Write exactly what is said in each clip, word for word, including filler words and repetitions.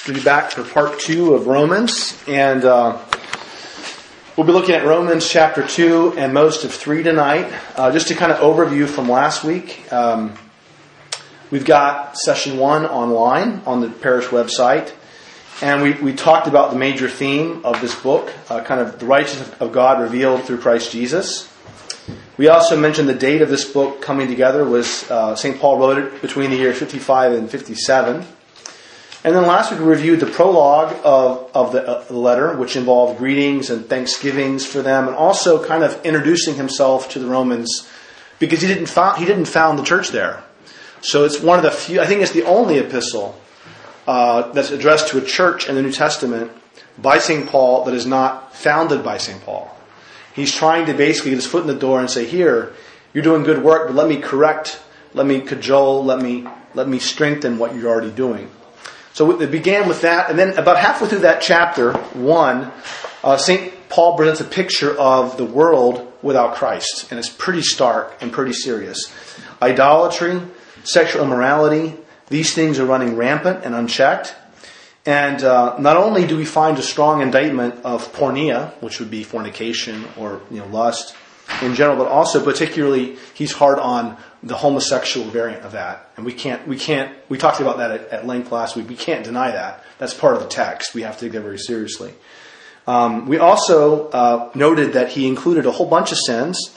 to be back for part two of Romans, and uh, we'll be looking at Romans chapter two and most of three tonight. Uh, just to kind of overview from last week, um, we've got session one online on the parish website, and we, we talked about the major theme of this book, uh, kind of the righteousness of God revealed through Christ Jesus. We also mentioned the date of this book coming together was uh, Saint Paul wrote it between the years fifty-five and fifty-seven. And then last week we reviewed the prologue of, of the, uh, the letter, which involved greetings and thanksgivings for them, and also kind of introducing himself to the Romans, because he didn't found, he didn't found the church there. So it's one of the few, I think it's the only epistle uh, that's addressed to a church in the New Testament by Saint Paul that is not founded by Saint Paul. He's trying to basically get his foot in the door and say, here, you're doing good work, but let me correct, let me cajole, let me let me strengthen what you're already doing. So it began with that, and then about halfway through that chapter one, uh, Saint Paul presents a picture of the world without Christ, and it's pretty stark and pretty serious. Idolatry, sexual immorality, these things are running rampant and unchecked. And uh, not only do we find a strong indictment of porneia, which would be fornication or you know lust in general, but also particularly he's hard on the homosexual variant of that. And we can't, we can't, we talked about that at, at length last week. We can't deny that. That's part of the text. We have to take that very seriously. Um, we also uh, noted that he included a whole bunch of sins.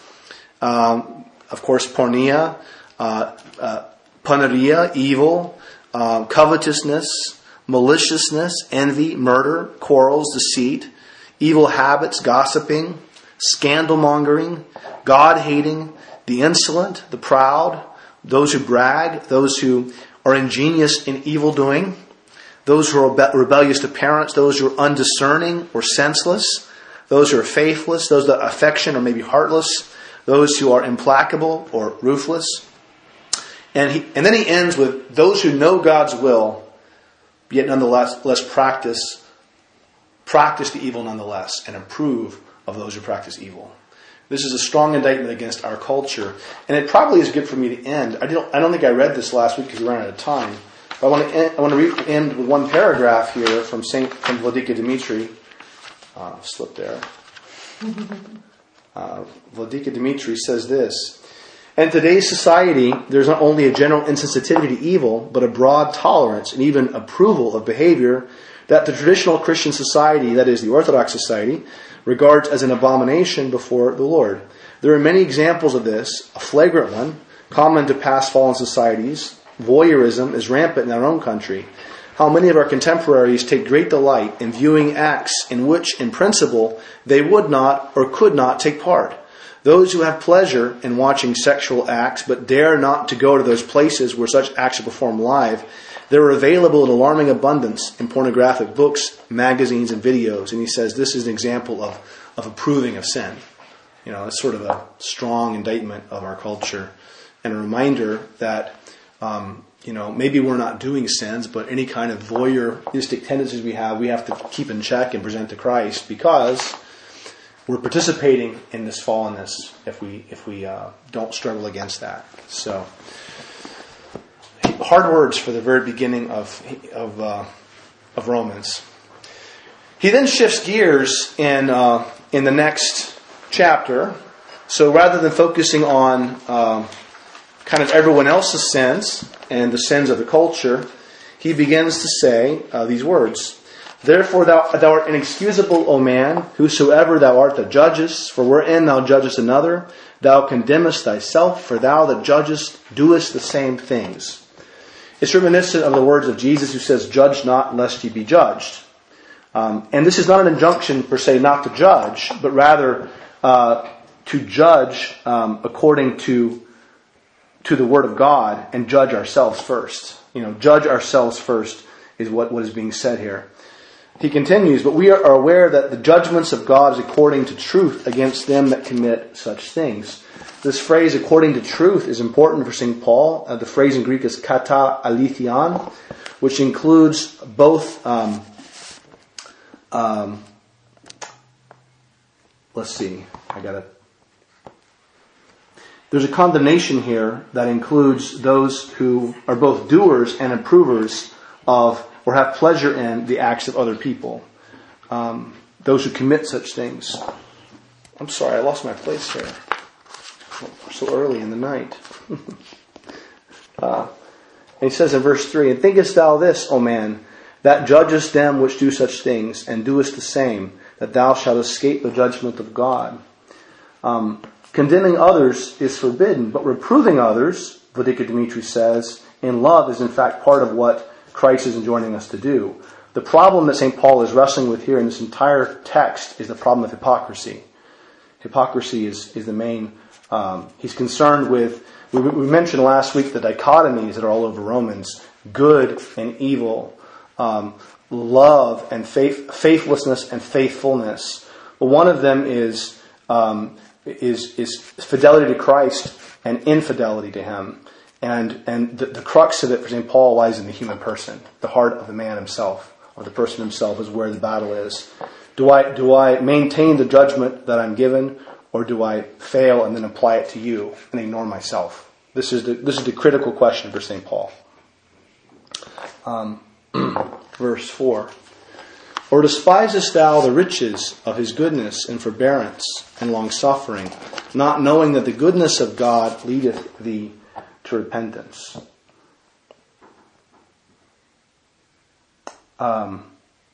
Um, of course, porneia, uh, uh, paneria, evil, uh, covetousness, maliciousness, envy, murder, quarrels, deceit, evil habits, gossiping, scandal-mongering, God-hating, the insolent, the proud, those who brag, those who are ingenious in evil-doing, those who are rebe- rebellious to parents, those who are undiscerning or senseless, those who are faithless, those that are affectionate or maybe heartless, those who are implacable or ruthless. And he, and then he ends with those who know God's will, yet nonetheless less practice, practice the evil nonetheless, and approve of those who practice evil. This is a strong indictment against our culture, and it probably is good for me to end. I don't, I don't think I read this last week because we ran out of time. But I want to end, I want to re- end with one paragraph here from Saint from Vladika Dimitri. Uh, slip there. Uh, Vladika Dimitri says this: in today's society, there's not only a general insensitivity to evil, but a broad tolerance and even approval of behavior that the traditional Christian society, that is the Orthodox society, regards as an abomination before the Lord. There are many examples of this. A flagrant one, common to past fallen societies, voyeurism is rampant in our own country. How many of our contemporaries take great delight in viewing acts in which, in principle, they would not or could not take part. Those who have pleasure in watching sexual acts but dare not to go to those places where such acts are performed live, they're available in alarming abundance in pornographic books, magazines, and videos. And he says this is an example of, of approving of sin. You know, it's sort of a strong indictment of our culture and a reminder that, um, you know, maybe we're not doing sins, but any kind of voyeuristic tendencies we have, we have to keep in check and present to Christ, because we're participating in this fallenness if we if we uh, don't struggle against that. So, hard words for the very beginning of of uh, of Romans. He then shifts gears in uh, in the next chapter. So rather than focusing on uh, kind of everyone else's sins and the sins of the culture, he begins to say uh, these words. Therefore thou, thou art inexcusable, O man, whosoever thou art that judgest, for wherein thou judgest another, thou condemnest thyself, for thou that judgest doest the same things. It's reminiscent of the words of Jesus who says, judge not lest ye be judged. Um, and this is not an injunction per se not to judge, but rather uh, to judge um, according to to the Word of God and judge ourselves first. You know, judge ourselves first is what, what is being said here. He continues, but we are aware that the judgments of God is according to truth against them that commit such things. This phrase, according to truth, is important for Saint Paul. Uh, the phrase in Greek is kata aletheon, which includes both, um, um, let's see, I got it. There's a condemnation here that includes those who are both doers and approvers of or have pleasure in the acts of other people. Um, those who commit such things. I'm sorry, I lost my place here. So early in the night. uh, and he says in verse three, "And thinkest thou this, O man, that judgest them which do such things, and doest the same, that thou shalt escape the judgment of God?" Um, condemning others is forbidden, but reproving others, Vladika Dmitri says, in love is in fact part of what Christ is enjoining us to do. The problem that Saint Paul is wrestling with here in this entire text is the problem of hypocrisy. Hypocrisy is, is the main, um, he's concerned with, we, we mentioned last week the dichotomies that are all over Romans, good and evil, um, love and faith, faithlessness and faithfulness. Well, one of them is, um, is, is fidelity to Christ and infidelity to Him. And, and the, the crux of it for Saint Paul lies in the human person. The heart of the man himself, or the person himself, is where the battle is. Do I, do I maintain the judgment that I'm given, or do I fail and then apply it to you and ignore myself? This is the, this is the critical question for Saint Paul. Um, verse four. "Or despisest thou the riches of His goodness and forbearance and long-suffering, not knowing that the goodness of God leadeth thee to repentance?" Um,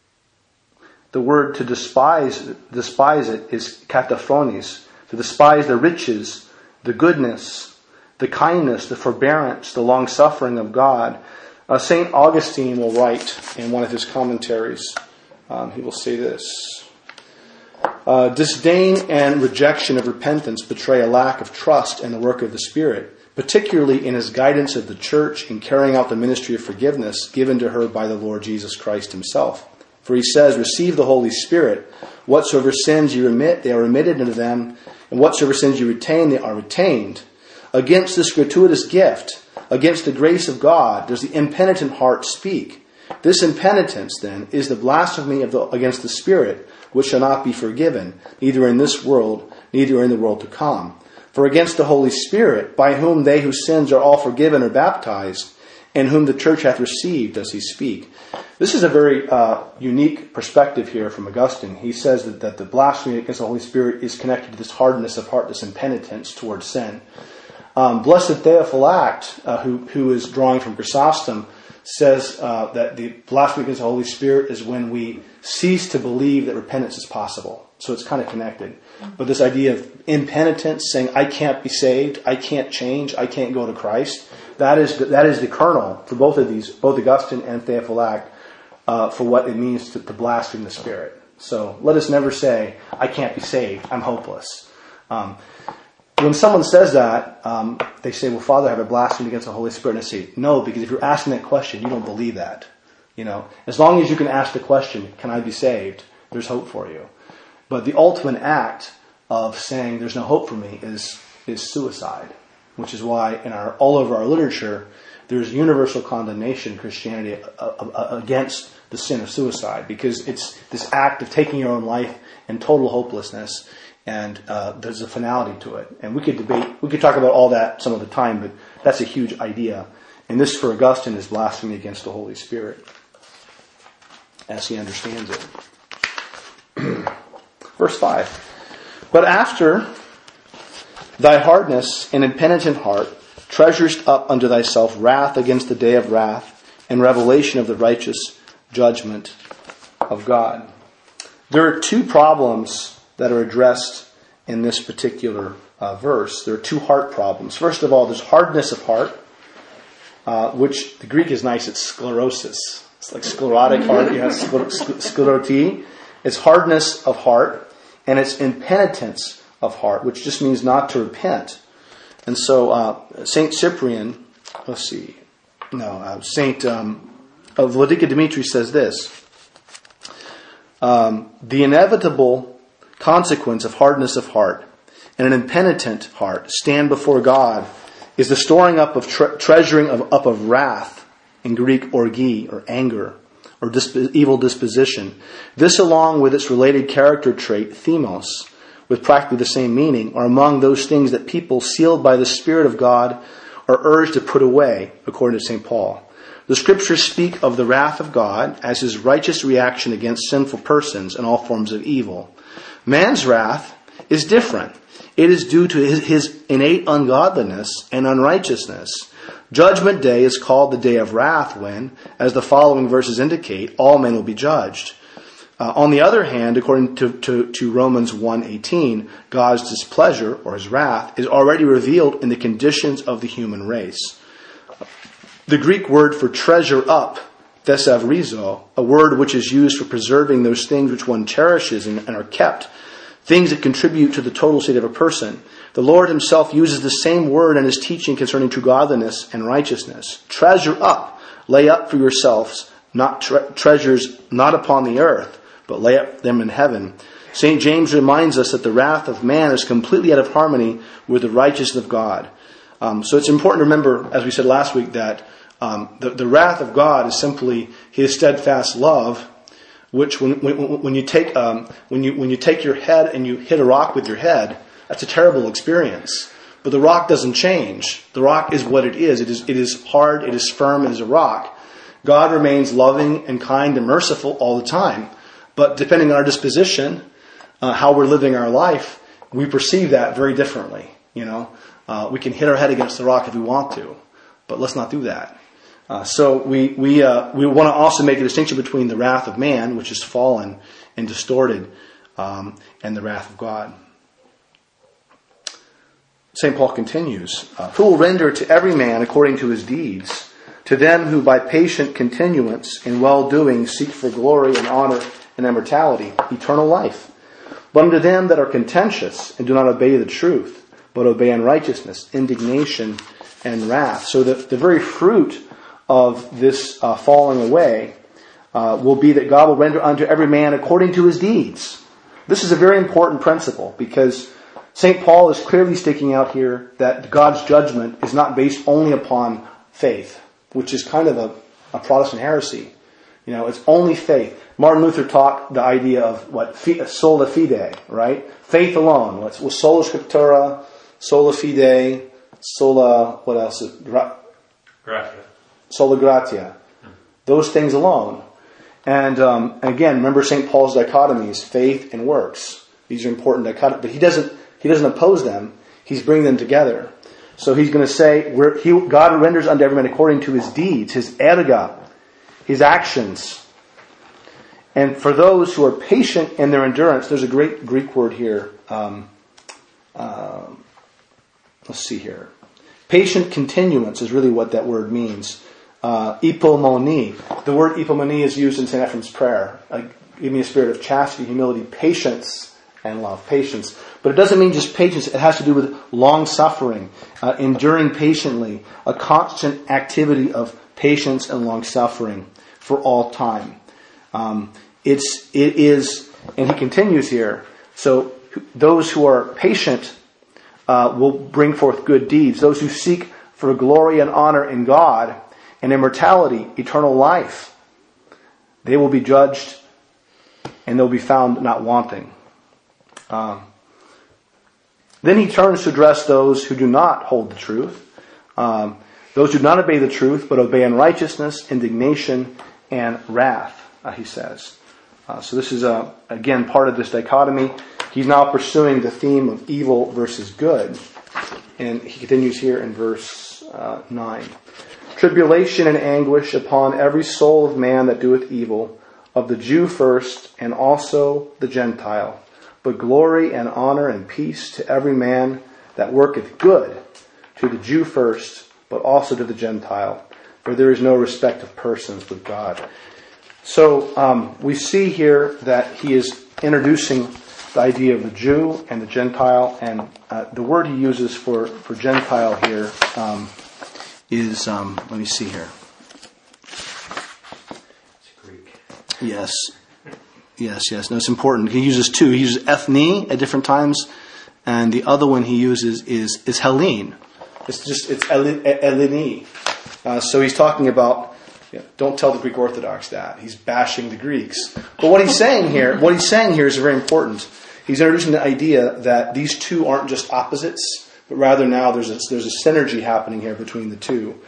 the word to despise, despise it is kataphones. To despise the riches, the goodness, the kindness, the forbearance, the long-suffering of God. Uh, Saint Augustine will write in one of his commentaries, um, he will say this, uh, "Disdain and rejection of repentance betray a lack of trust in the work of the Spirit, particularly in His guidance of the Church in carrying out the ministry of forgiveness given to her by the Lord Jesus Christ Himself. For He says, receive the Holy Spirit. Whatsoever sins you remit, they are remitted unto them, and whatsoever sins you retain, they are retained. Against this gratuitous gift, against the grace of God, does the impenitent heart speak. This impenitence, then, is the blasphemy of the, against the Spirit, which shall not be forgiven, neither in this world, neither in the world to come. For against the Holy Spirit, by whom they whose sins are all forgiven are baptized, and whom the church hath received, does he speak." This is a very uh, unique perspective here from Augustine. He says that, that the blasphemy against the Holy Spirit is connected to this hardness of heart, this impenitence towards sin. Um, Blessed Theophylact, uh, who, who is drawing from Chrysostom, says uh, that the blasphemy against the Holy Spirit is when we cease to believe that repentance is possible. So it's kind of connected. But this idea of impenitence, saying I can't be saved, I can't change, I can't go to Christ, that is the, that is the kernel for both of these, both Augustine and Theophylact, uh, for what it means to, to blaspheme the Spirit. So let us never say, I can't be saved, I'm hopeless. Um, when someone says that, um, they say, well, Father, have I blasphemed against the Holy Spirit? And I say, no, because if you're asking that question, you don't believe that. You know, as long as you can ask the question, can I be saved? There's hope for you. But the ultimate act of saying there's no hope for me is is suicide, which is why in our all over our literature there's universal condemnation in Christianity against the sin of suicide, because it's this act of taking your own life in total hopelessness, and uh, there's a finality to it. And we could debate, we could talk about all that some of the time, but that's a huge idea. And this, for Augustine, is blasphemy against the Holy Spirit, as he understands it. Verse five. "But after thy hardness and impenitent heart treasurest up unto thyself wrath against the day of wrath and revelation of the righteous judgment of God." There are two problems that are addressed in this particular uh, verse. There are two heart problems. First of all, there's hardness of heart, uh, which the Greek is nice. It's sclerosis. It's like sclerotic heart. You have scleroti. It's hardness of heart. And it's impenitence of heart, which just means not to repent. And so uh, Saint Cyprian, let's see, no, uh, Saint um, uh, Vladika Dmitri says this. Um, the inevitable consequence of hardness of heart and an impenitent heart stand before God is the storing up of tre- treasuring of up of wrath, in Greek orgi, or anger, or disp- evil disposition. This, along with its related character trait, themos, with practically the same meaning, are among those things that people sealed by the Spirit of God are urged to put away, according to Saint Paul. The Scriptures speak of the wrath of God as his righteous reaction against sinful persons and all forms of evil. Man's wrath is different. It is due to his, his innate ungodliness and unrighteousness. Judgment Day is called the day of wrath when, as the following verses indicate, all men will be judged. Uh, on the other hand, according to, to, to Romans one eighteen, God's displeasure, or his wrath, is already revealed in the conditions of the human race. The Greek word for treasure up, thesavrizo, a word which is used for preserving those things which one cherishes and, and are kept, things that contribute to the total state of a person. The Lord himself uses the same word in his teaching concerning true godliness and righteousness. Treasure up, lay up for yourselves, not tre- treasures not upon the earth, but lay up them in heaven. Saint James reminds us that the wrath of man is completely out of harmony with the righteousness of God. Um, so it's important to remember, as we said last week, that um, the, the wrath of God is simply his steadfast love, which when, when, when you take um, when you when you take your head and you hit a rock with your head, that's a terrible experience. But the rock doesn't change. The rock is what it is. It is it is hard. It is firm. It is a rock. God remains loving and kind and merciful all the time. But depending on our disposition, uh, how we're living our life, we perceive that very differently. You know, uh, we can hit our head against the rock if we want to, but let's not do that. Uh, so we we uh, we want to also make a distinction between the wrath of man, which is fallen and distorted, um, and the wrath of God. Saint Paul continues, uh, who will render to every man according to his deeds, to them who by patient continuance in well-doing seek for glory and honor and immortality, eternal life. But unto them that are contentious and do not obey the truth, but obey unrighteousness, indignation, and wrath. So that the very fruit of this uh, falling away uh, will be that God will render unto every man according to his deeds. This is a very important principle because Saint Paul is clearly sticking out here that God's judgment is not based only upon faith, which is kind of a, a Protestant heresy. You know, it's only faith. Martin Luther taught the idea of what? Sola fide, right? Faith alone. What's well, sola scriptura, sola fide, sola, what else? Gra- gratia. Sola gratia. Those things alone. And, um, and again, remember Saint Paul's dichotomies, faith and works. These are important dichotomies. But he doesn't, he doesn't oppose them. He's bringing them together. So he's going to say, where he, God renders unto every man according to his deeds, his erga, his actions. And for those who are patient in their endurance, there's a great Greek word here. Um, uh, let's see here. Patient continuance is really what that word means. Uh, ipomoni. The word ipomoni is used in Saint Ephraim's prayer. Uh, give me a spirit of chastity, humility, patience, and love. Patience. But it doesn't mean just patience. It has to do with long suffering, uh, enduring patiently, a constant activity of patience and long suffering for all time. Um, it's, it is, and he continues here, so those who are patient uh, will bring forth good deeds. Those who seek for glory and honor in God and immortality, eternal life, they will be judged and they'll be found not wanting. Um, then he turns to address those who do not hold the truth, um, those who do not obey the truth, but obey unrighteousness, indignation, and wrath, uh, he says. Uh, so this is, uh, again, part of this dichotomy. He's now pursuing the theme of evil versus good. And he continues here in verse uh, nine. Tribulation and anguish upon every soul of man that doeth evil, of the Jew first, and also the Gentile. But glory and honor and peace to every man that worketh good, to the Jew first, but also to the Gentile. For there is no respect of persons with God. So um, we see here that he is introducing the idea of the Jew and the Gentile, and uh, the word he uses for, for Gentile here um, is, um, let me see here. It's Greek. Yes. Yes, yes. No, it's important. He uses two. He uses ethne at different times, and the other one he uses is, is Hellene. It's just, it's Eleni. Uh, so he's talking about, you know, don't tell the Greek Orthodox that. He's bashing the Greeks. But what he's saying here, what he's saying here is very important. He's introducing the idea that these two aren't just opposites, but rather now there's a, there's a synergy happening here between the two.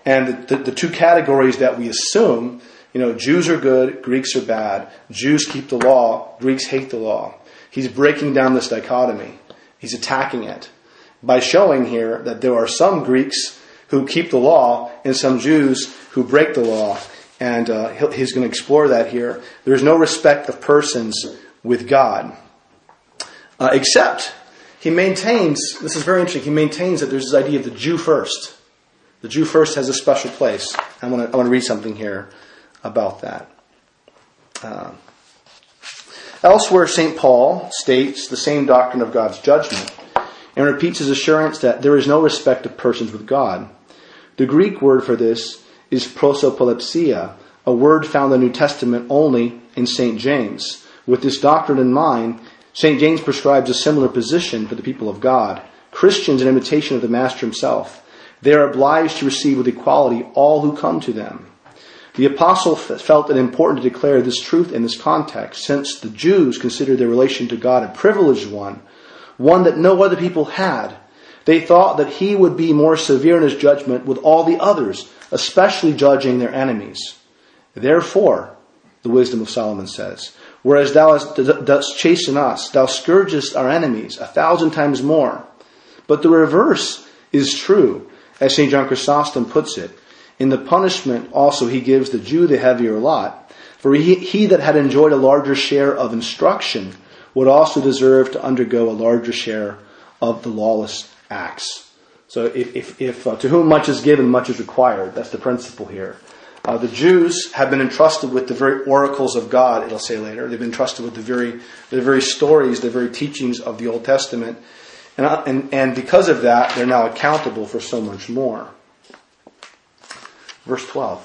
And the, the two categories that we assume, you know, Jews are good, Greeks are bad. Jews keep the law, Greeks hate the law. He's breaking down this dichotomy. He's attacking it by showing here that there are some Greeks who keep the law and some Jews who break the law. And uh, he's going to explore that here. There's no respect of persons with God. Uh, except he maintains, this is very interesting, he maintains that there's this idea of the Jew first. The Jew first has a special place. I want to I want to read something here about that. Uh, elsewhere, Saint Paul states the same doctrine of God's judgment and repeats his assurance that there is no respect of persons with God. The Greek word for this is prosopolepsia, a word found in the New Testament only in Saint James. With this doctrine in mind, Saint James prescribes a similar position for the people of God, Christians in imitation of the Master himself. They are obliged to receive with equality all who come to them. The apostle felt it important to declare this truth in this context, since the Jews considered their relation to God a privileged one, one that no other people had. They thought that he would be more severe in his judgment with all the others, especially judging their enemies. Therefore, the wisdom of Solomon says, whereas thou dost chasten us, thou scourgest our enemies a thousand times more. But the reverse is true, as Saint John Chrysostom puts it. In the punishment also he gives the Jew the heavier lot. For he, he that had enjoyed a larger share of instruction would also deserve to undergo a larger share of the lawless acts. So if, if, if uh, to whom much is given, much is required. That's the principle here. Uh, the Jews have been entrusted with the very oracles of God, it'll say later. They've been entrusted with the very, the very stories, the very teachings of the Old Testament. And, uh, and, and because of that, they're now accountable for so much more. Verse twelve.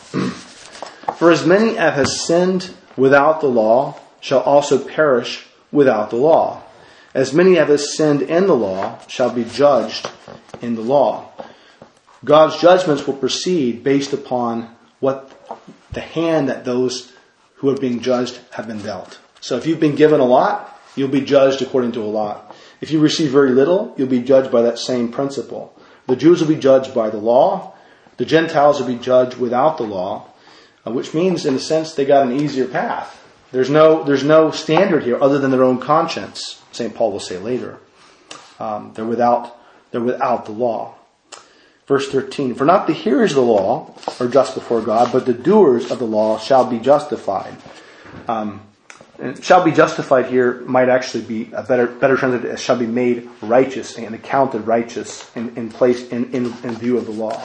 For as many as have sinned without the law shall also perish without the law. As many as have sinned in the law shall be judged in the law. God's judgments will proceed based upon what the hand that those who are being judged have been dealt. So if you've been given a lot, you'll be judged according to a lot. If you receive very little, you'll be judged by that same principle. The Jews will be judged by the law. The Gentiles will be judged without the law, uh, which means, in a sense, they got an easier path. There's no, there's no standard here other than their own conscience. Saint Paul will say later. Um, they're without, they're without the law. Verse thirteen, for not the hearers of the law are just before God, but the doers of the law shall be justified. Um, and shall be justified here might actually be a better, better translated as shall be made righteous and accounted righteous in, in place in, in, in view of the law.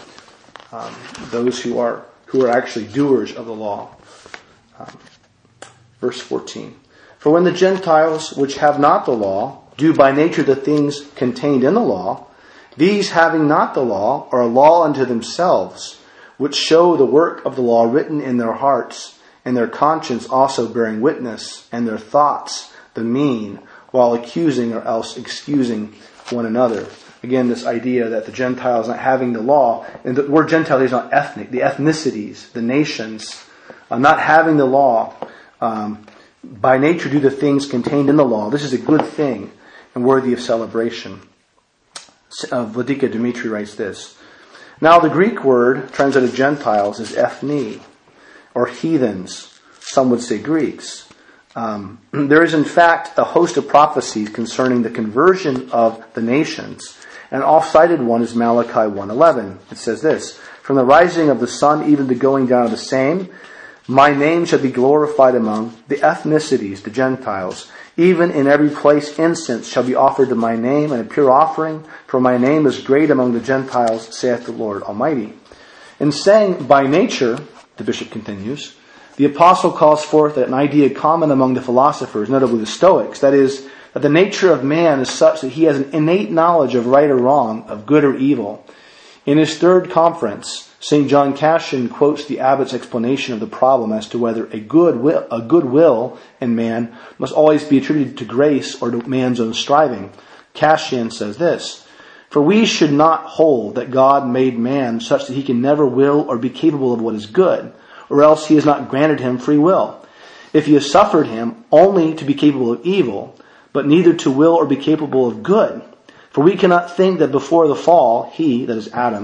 Um, those who are who are actually doers of the law. Um, verse fourteen. For when the Gentiles which have not the law do by nature the things contained in the law, these having not the law are a law unto themselves, which show the work of the law written in their hearts, and their conscience also bearing witness, and their thoughts the mean, while accusing or else excusing one another. Again, this idea that the Gentiles not having the law, and the word Gentile is not ethnic, the ethnicities, the nations, uh, not having the law, um, by nature do the things contained in the law. This is a good thing and worthy of celebration. Uh, Vladika Dmitri writes this. Now the Greek word translated Gentiles is ethni, or heathens. Some would say Greeks. Um, there is in fact a host of prophecies concerning the conversion of the nations. An oft-cited one is Malachi one eleven. It says this, from the rising of the sun even the going down of the same, my name shall be glorified among the ethnicities, the Gentiles. Even in every place incense shall be offered to my name, and a pure offering, for my name is great among the Gentiles, saith the Lord Almighty. In saying by nature, the bishop continues, the apostle calls forth an idea common among the philosophers, notably the Stoics, that is, that the nature of man is such that he has an innate knowledge of right or wrong, of good or evil. In his third conference, Saint John Cassian quotes the abbot's explanation of the problem as to whether a good will, a good will in man must always be attributed to grace or to man's own striving. Cassian says this, for we should not hold that God made man such that he can never will or be capable of what is good, or else he has not granted him free will. If he has suffered him only to be capable of evil, but neither to will or be capable of good. For we cannot think that before the fall, he, that is Adam,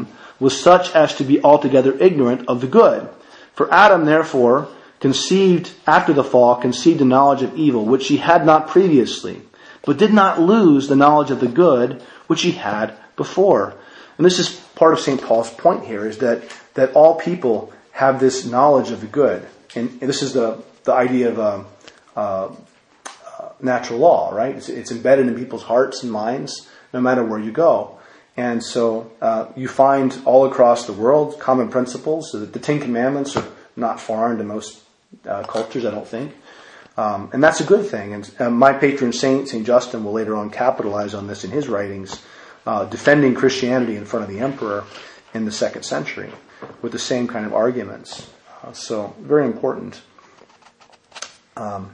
was such as to be altogether ignorant of the good. For Adam, therefore, conceived after the fall, conceived a knowledge of evil, which he had not previously, but did not lose the knowledge of the good, which he had before. And this is part of Saint Paul's point here, is that, that all people have this knowledge of the good. And, and this is the, the idea of um, uh, uh, natural law, right? It's, it's embedded in people's hearts and minds, no matter where you go. And so uh, you find all across the world common principles. So that the Ten Commandments are not foreign to most uh, cultures, I don't think. Um, and that's a good thing. And uh, my patron saint, Saint Justin, will later on capitalize on this in his writings, uh, defending Christianity in front of the emperor in the second century with the same kind of arguments. Uh, so very important. Um,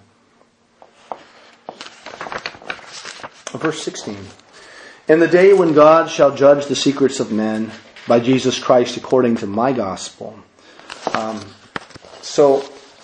verse sixteen. In the day when God shall judge the secrets of men by Jesus Christ according to my gospel. Um, so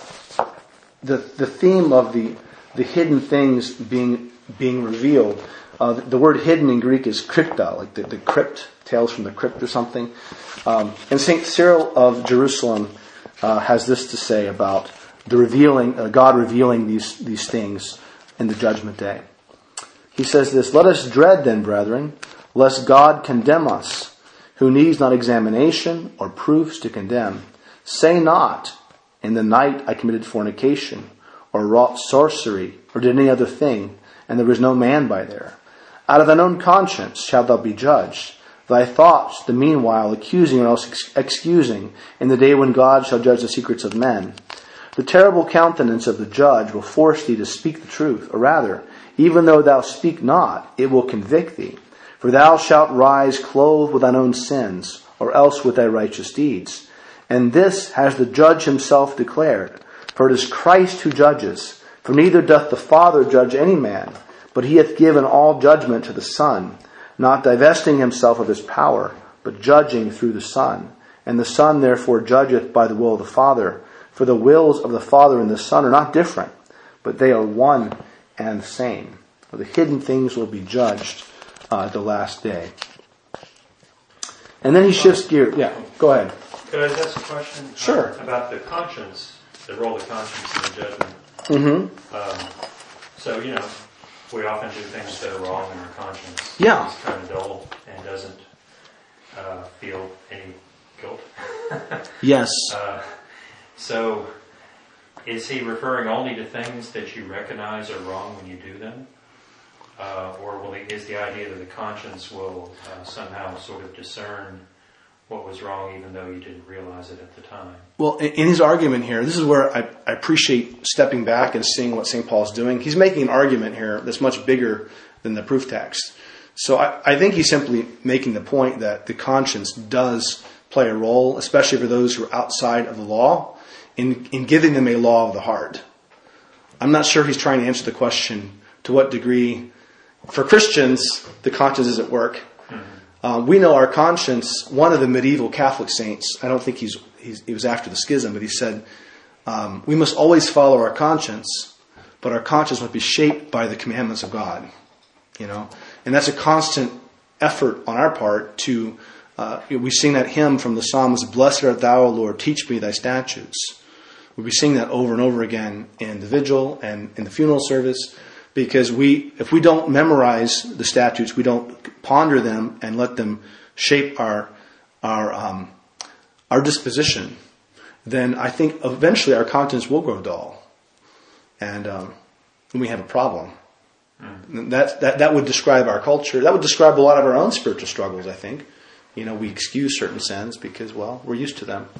the the theme of the the hidden things being being revealed. Uh, the, the word hidden in Greek is krypta, like the, the crypt, tales from the crypt or something. Um, and Saint Cyril of Jerusalem uh, has this to say about the revealing, uh, God revealing these these things in the judgment day. He says this, "Let us dread then, brethren, lest God condemn us, who needs not examination or proofs to condemn. Say not, in the night I committed fornication, or wrought sorcery, or did any other thing, and there was no man by there. Out of thine own conscience shalt thou be judged, thy thoughts the meanwhile accusing or else ex- excusing, in the day when God shall judge the secrets of men. The terrible countenance of the judge will force thee to speak the truth, or rather, even though thou speak not, it will convict thee. For thou shalt rise clothed with thine own sins, or else with thy righteous deeds. And this has the judge himself declared. For it is Christ who judges. For neither doth the Father judge any man, but he hath given all judgment to the Son, not divesting himself of his power, but judging through the Son. And the Son therefore judgeth by the will of the Father. For the wills of the Father and the Son are not different, but they are one and the same. For the hidden things will be judged uh, at the last day." And then he shifts gear. Yeah, go ahead. Could I ask a question? Sure. Uh, about the conscience, the role of conscience in the judgment. Mm-hmm. Um, so, you know, we often do things that are wrong in our conscience. Yeah. It's kind of dull and doesn't uh, feel any guilt. Yes. Uh, so, is he referring only to things that you recognize are wrong when you do them? Uh, or will he, is the idea that the conscience will uh, somehow sort of discern what was wrong even though you didn't realize it at the time? Well, in his argument here, this is where I, I appreciate stepping back and seeing what Saint Paul's doing. He's making an argument here that's much bigger than the proof text. So I, I think he's simply making the point that the conscience does play a role, especially for those who are outside of the law, in, in giving them a law of the heart. I'm not sure he's trying to answer the question to what degree, for Christians, the conscience is at work. Uh, we know our conscience. One of the medieval Catholic saints, I don't think he's, he's he was after the schism, but he said, um, we must always follow our conscience, but our conscience must be shaped by the commandments of God. You know, and that's a constant effort on our part to, uh, we sing that hymn from the Psalms, "Blessed art thou, O Lord, teach me thy statutes." We'll be singing that over and over again in the vigil and in the funeral service. Because we, if we don't memorize the statutes, we don't ponder them and let them shape our our um, our disposition, then I think eventually our conscience will grow dull, and um, we have a problem. Mm. That that that would describe our culture. That would describe a lot of our own spiritual struggles. I think, you know, we excuse certain sins because, well, we're used to them,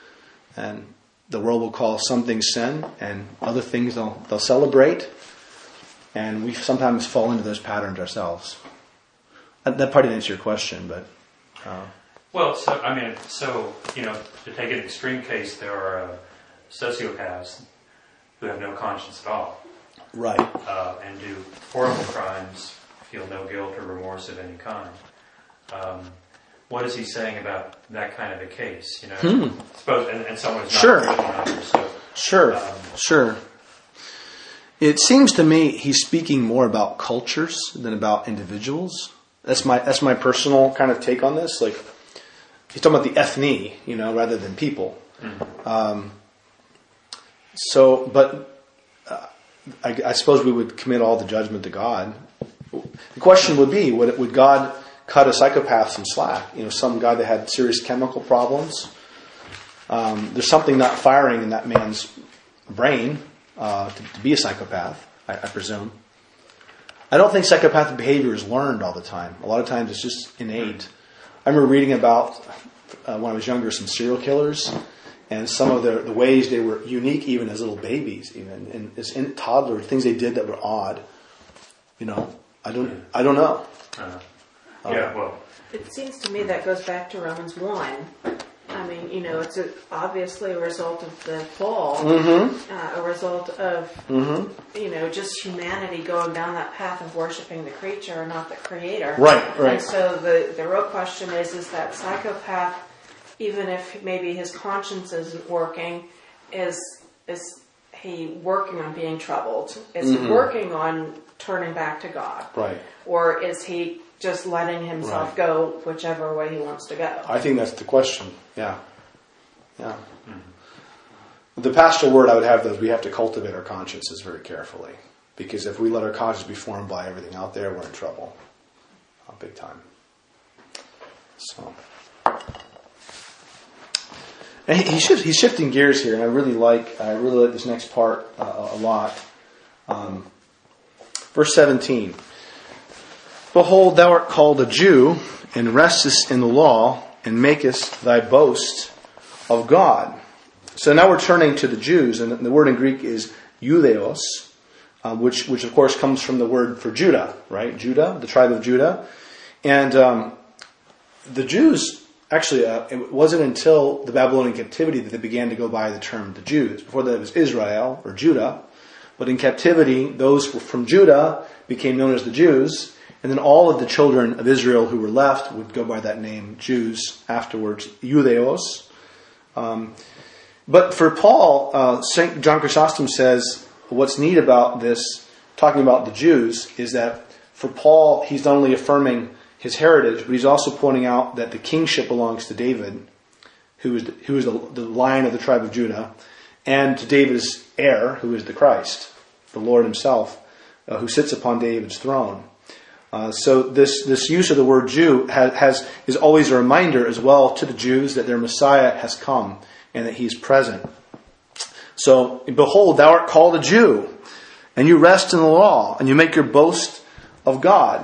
and the world will call some things sin, and other things they'll they'll celebrate. And we sometimes fall into those patterns ourselves. That probably didn't answer your question, but... Uh, well, so, I mean, so, you know, to take an extreme case, there are uh, sociopaths who have no conscience at all. Right. Uh, and do horrible crimes, feel no guilt or remorse of any kind. Um, what is he saying about that kind of a case? You know, hmm. suppose, and, and someone's not sure. Either, so, sure, um, sure. It seems to me he's speaking more about cultures than about individuals. That's my that's my personal kind of take on this. Like, he's talking about the ethne, you know, rather than people. Mm-hmm. Um, so, but uh, I, I suppose we would commit all the judgment to God. The question would be, would, would God cut a psychopath some slack? You know, some guy that had serious chemical problems. Um, there's something not firing in that man's brain uh, to, to be a psychopath, I, I presume. I don't think psychopathic behavior is learned all the time. A lot of times it's just innate. I remember reading about, uh, when I was younger, some serial killers, and some of the, the ways they were unique even as little babies, even, and as in toddlers, things they did that were odd. You know, I don't, I don't know. Uh, yeah, well. It seems to me that goes back to Romans one. I mean, you know, it's a, obviously a result of the fall, Mm-hmm. uh, a result of, Mm-hmm. you know, just humanity going down that path of worshiping the creature and not the creator. Right, right. And so the, the real question is, is that psychopath, even if maybe his conscience isn't working, is is he working on being troubled? Is Mm-hmm. he working on turning back to God? Right. Or is he just letting himself Right. go whichever way he wants to go? I think that's the question. Yeah. Yeah. Mm-hmm. The pastoral word I would have, though, is we have to cultivate our consciences very carefully. Because if we let our conscience be formed by everything out there, we're in trouble. Uh, big time. So. And he, he shift, he's shifting gears here, and I really like I really like this next part uh, a lot. Um, verse seventeen. Behold, thou art called a Jew, and restest in the law, and makest thy boast of God. So now we're turning to the Jews, and the word in Greek is Judeos, uh, which, which of course comes from the word for Judah, right? Judah, the tribe of Judah. And um, the Jews, actually, uh, it wasn't until the Babylonian captivity that they began to go by the term the Jews. Before that it was Israel, or Judah. But in captivity, those from Judah became known as the Jews. And then all of the children of Israel who were left would go by that name, Jews, afterwards, Judeos. Um, but for Paul, uh, Saint John Chrysostom says what's neat about this, talking about the Jews, is that for Paul, he's not only affirming his heritage, but he's also pointing out that the kingship belongs to David, who is the, who is the, the lion of the tribe of Judah, and to David's heir, who is the Christ, the Lord himself, uh, who sits upon David's throne. Uh, so this, this use of the word Jew has, has is always a reminder as well to the Jews that their Messiah has come and that he is present. So, behold, thou art called a Jew, and you rest in the law, and you make your boast of God.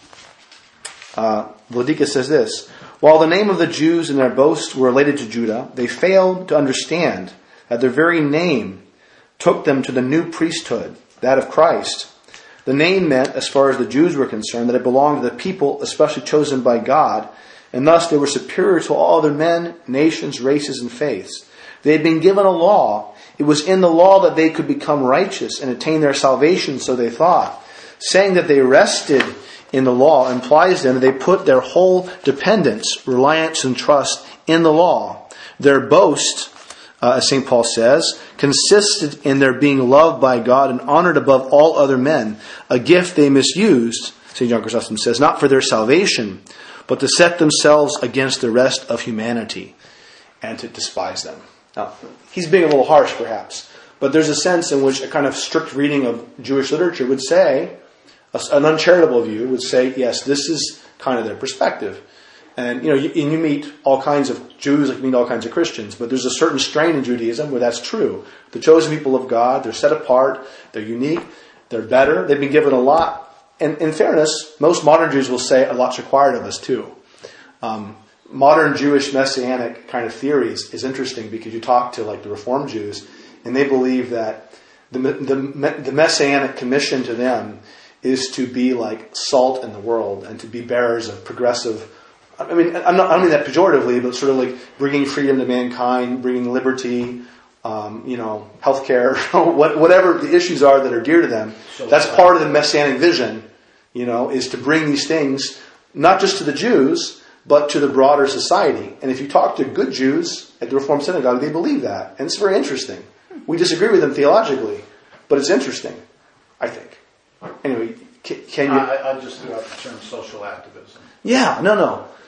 Uh, Vladika says this, while the name of the Jews and their boast were related to Judah, they failed to understand that their very name took them to the new priesthood, that of Christ. The name meant, as far as the Jews were concerned, that it belonged to the people especially chosen by God, and thus they were superior to all other men, nations, races, and faiths. They had been given a law. It was in the law that they could become righteous and attain their salvation, so they thought. Saying that they rested in the law implies then that they put their whole dependence, reliance, and trust in the law. Their boast, uh, as Saint Paul says, consisted in their being loved by God and honored above all other men, a gift they misused, Saint John Chrysostom says, not for their salvation, but to set themselves against the rest of humanity and to despise them. Now, he's being a little harsh perhaps, but there's a sense in which a kind of strict reading of Jewish literature would say, an uncharitable view would say, yes, this is kind of their perspective. And, you know, you, and you meet all kinds of Jews, like you meet all kinds of Christians, but there's a certain strain in Judaism where that's true. The chosen people of God, they're set apart, they're unique, they're better, they've been given a lot. And in fairness, most modern Jews will say a lot's required of us too. Um, modern Jewish messianic kind of theories is interesting because you talk to like the Reformed Jews, and they believe that the, the, the messianic commission to them is to be like salt in the world and to be bearers of progressive, I mean, I'm not, I don't mean that pejoratively, but sort of like bringing freedom to mankind, bringing liberty, um, you know, healthcare, whatever the issues are that are dear to them. So that's part of the messianic vision, you know, is to bring these things not just to the Jews, but to the broader society. And if you talk to good Jews at the Reformed Synagogue, they believe that. And it's very interesting. We disagree with them theologically, but it's interesting, I think. Anyway, can, can you... I, I just threw out the term social activism. Yeah, no, no.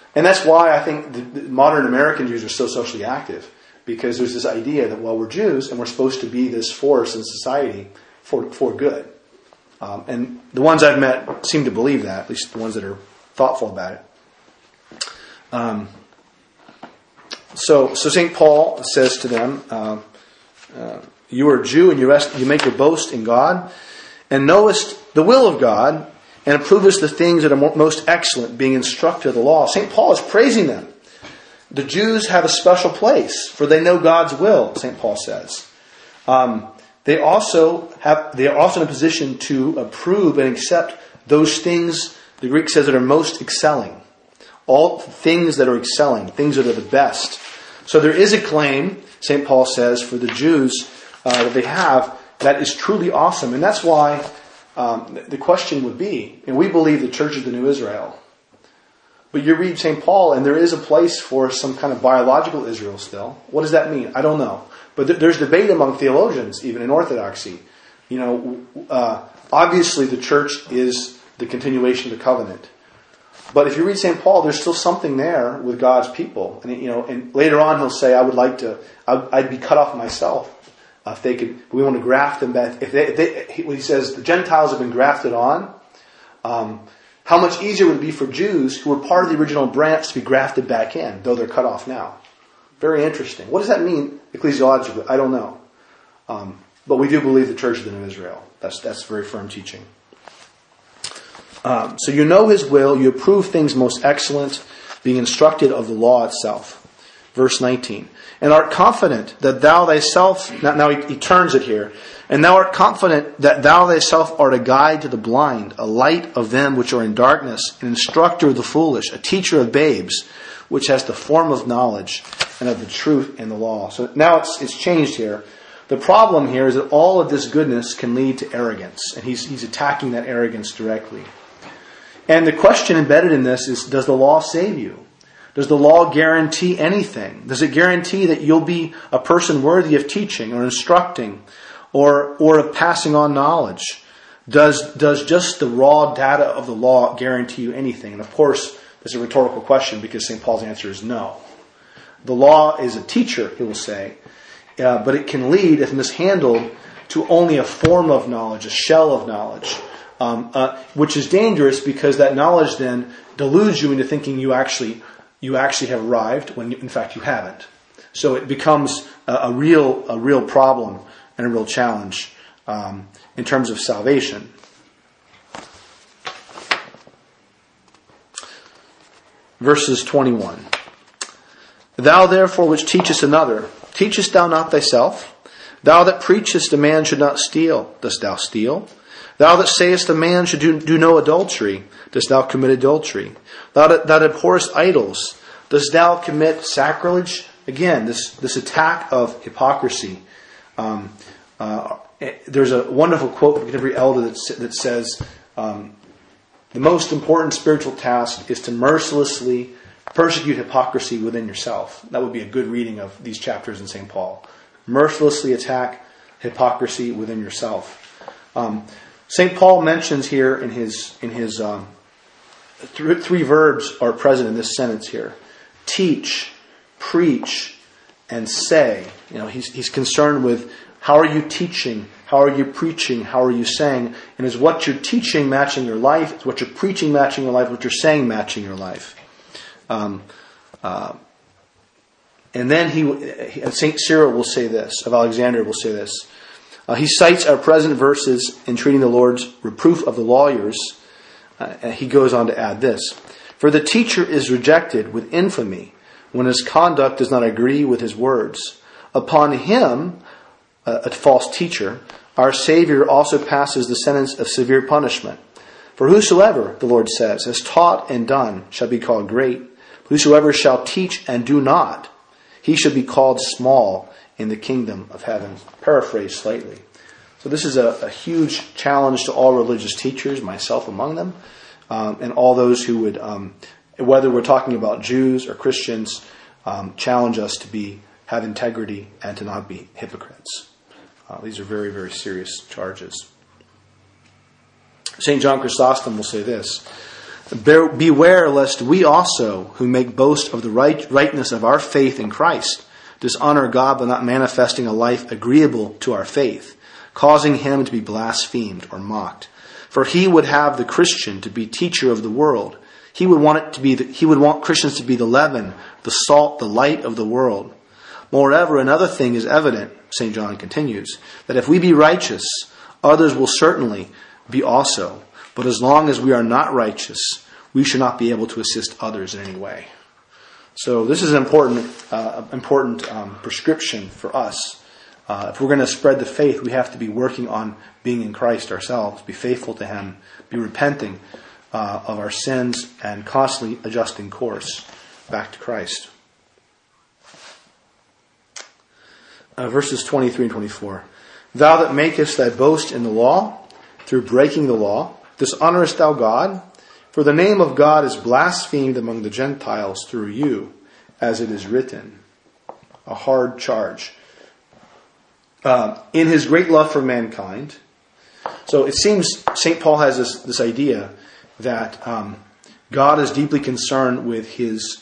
And that's why I think the, the modern American Jews are so socially active, because there's this idea that, well, we're Jews and we're supposed to be this force in society for, for good. Um, and the ones I've met seem to believe that, at least the ones that are thoughtful about it. Um, so, so Saint Paul says to them, uh, uh, you are a Jew and you, rest, you make your boast in God, and knowest the will of God, and approvest the things that are most excellent, being instructed of the law. Saint Paul is praising them. The Jews have a special place, for they know God's will, Saint Paul says. Um, they also have they are also in a position to approve and accept those things, the Greek says, that are most excelling. All things that are excelling, things that are the best. So there is a claim, Saint Paul says, for the Jews uh, that they have that is truly awesome. And that's why um, the question would be, and we believe the Church is the new Israel. But you read Saint Paul, and there is a place for some kind of biological Israel still. What does that mean? I don't know. But th- there's debate among theologians, even in Orthodoxy. You know, uh, obviously the Church is the continuation of the covenant. But if you read Saint Paul, there's still something there with God's people. And, you know, and later on he'll say, I would like to, I'd, I'd be cut off myself. Uh, if they could, we want to graft them back. If they, if they, he, when he says the Gentiles have been grafted on, um, how much easier would it be for Jews who were part of the original branch to be grafted back in, though they're cut off now? Very interesting. What does that mean ecclesiologically? I don't know. Um, but we do believe the Church of the New Israel. That's that's very firm teaching. Um, so you know His will, you approve things most excellent, being instructed of the law itself. Verse nineteen. And art confident that thou thyself, now, now he, he turns it here, and thou art confident that thou thyself art a guide to the blind, a light of them which are in darkness, an instructor of the foolish, a teacher of babes, which has the form of knowledge and of the truth in the law. So now it's, it's changed here. The problem here is that all of this goodness can lead to arrogance, and he's, he's attacking that arrogance directly. And the question embedded in this is, does the law save you? Does the law guarantee anything? Does it guarantee that you'll be a person worthy of teaching or instructing or or of passing on knowledge? Does does just the raw data of the law guarantee you anything? And of course, that's a rhetorical question, because Saint Paul's answer is no. The law is a teacher, he will say, uh, but it can lead, if mishandled, to only a form of knowledge, a shell of knowledge, um, uh, which is dangerous, because that knowledge then deludes you into thinking you actually you actually have arrived when, you, in fact, you haven't. So it becomes a, a real a real problem and a real challenge um, in terms of salvation. Verses twenty-one. Thou therefore which teachest another, teachest thou not thyself? Thou that preachest a man should not steal, dost thou steal? Thou that sayest a man should do, do no adultery, dost thou commit adultery? Thou that, that abhorrest idols, dost thou commit sacrilege? Again, this, this attack of hypocrisy. Um, uh, there's a wonderful quote from every elder that, that says, um, the most important spiritual task is to mercilessly persecute hypocrisy within yourself. That would be a good reading of these chapters in Saint Paul. Mercilessly attack hypocrisy within yourself. Um, Saint Paul mentions here in his in his um, th- three verbs are present in this sentence here: teach, preach, and say. You know, he's he's concerned with how are you teaching, how are you preaching, how are you saying, and is what you're teaching matching your life? Is what you're preaching matching your life? What you're saying matching your life? Um, uh, and then he, Saint Cyril will say this, of Alexandria will say this. Uh, he cites our present verses in treating the Lord's reproof of the lawyers. Uh, and he goes on to add this: for the teacher is rejected with infamy when his conduct does not agree with his words. Upon him, uh, a false teacher, our Savior also passes the sentence of severe punishment. For whosoever, the Lord says, has taught and done shall be called great. Whosoever shall teach and do not, he shall be called small in the kingdom of heaven. Paraphrased slightly. So this is a, a huge challenge to all religious teachers, myself among them, um, and all those who would, um, whether we're talking about Jews or Christians, um, challenge us to be have integrity and to not be hypocrites. Uh, these are very, very serious charges. Saint John Chrysostom will say this: Bear, beware lest we also, who make boast of the right, rightness of our faith in Christ, dishonor God by not manifesting a life agreeable to our faith, causing him to be blasphemed or mocked. For he would have the Christian to be teacher of the world. He would want it to be. The, he would want Christians to be the leaven, the salt, the light of the world. Moreover, another thing is evident, Saint John continues, that if we be righteous, others will certainly be also. But as long as we are not righteous, we should not be able to assist others in any way. So this is an important, uh, important um, prescription for us. Uh, if we're going to spread the faith, we have to be working on being in Christ ourselves, be faithful to Him, be repenting uh, of our sins, and constantly adjusting course back to Christ. Uh, verses twenty-three and twenty-four. Thou that makest thy boast in the law, through breaking the law, dishonorest thou God? For the name of God is blasphemed among the Gentiles through you, as it is written. A hard charge. Uh, in his great love for mankind. So it seems Saint Paul has this, this idea that um, God is deeply concerned with his,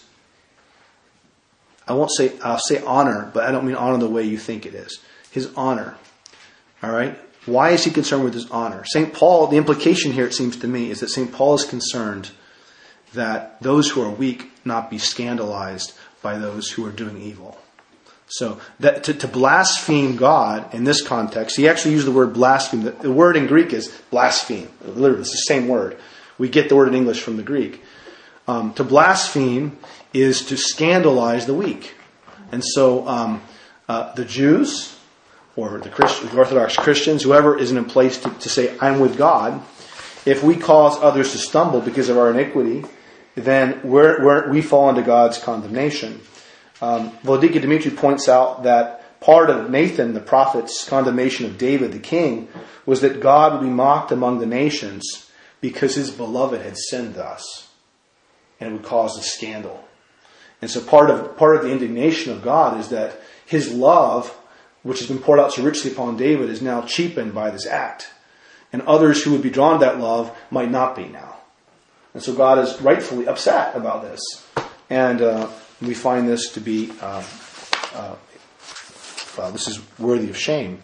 I won't say, I'll say honor, but I don't mean honor the way you think it is. His honor. All right? Why is he concerned with his honor? Saint Paul, the implication here, it seems to me, is that Saint Paul is concerned that those who are weak not be scandalized by those who are doing evil. So that to, to blaspheme God in this context, he actually used the word blaspheme. The, the word in Greek is blaspheme. Literally, it's the same word. We get the word in English from the Greek. Um, to blaspheme is to scandalize the weak. And so um, uh, the Jews, or the, Christ, the Orthodox Christians, whoever is in a place to, to say, I'm with God, if we cause others to stumble because of our iniquity, then we're, we're, we fall into God's condemnation. Um, Vladika Dmitri points out that part of Nathan, the prophet's condemnation of David, the king, was that God would be mocked among the nations because his beloved had sinned thus, and it would cause a scandal. And so part of part of the indignation of God is that his love, which has been poured out so richly upon David, is now cheapened by this act. And others who would be drawn to that love might not be now. And so God is rightfully upset about this. And uh, we find this to be, uh, uh, well, this is worthy of shame.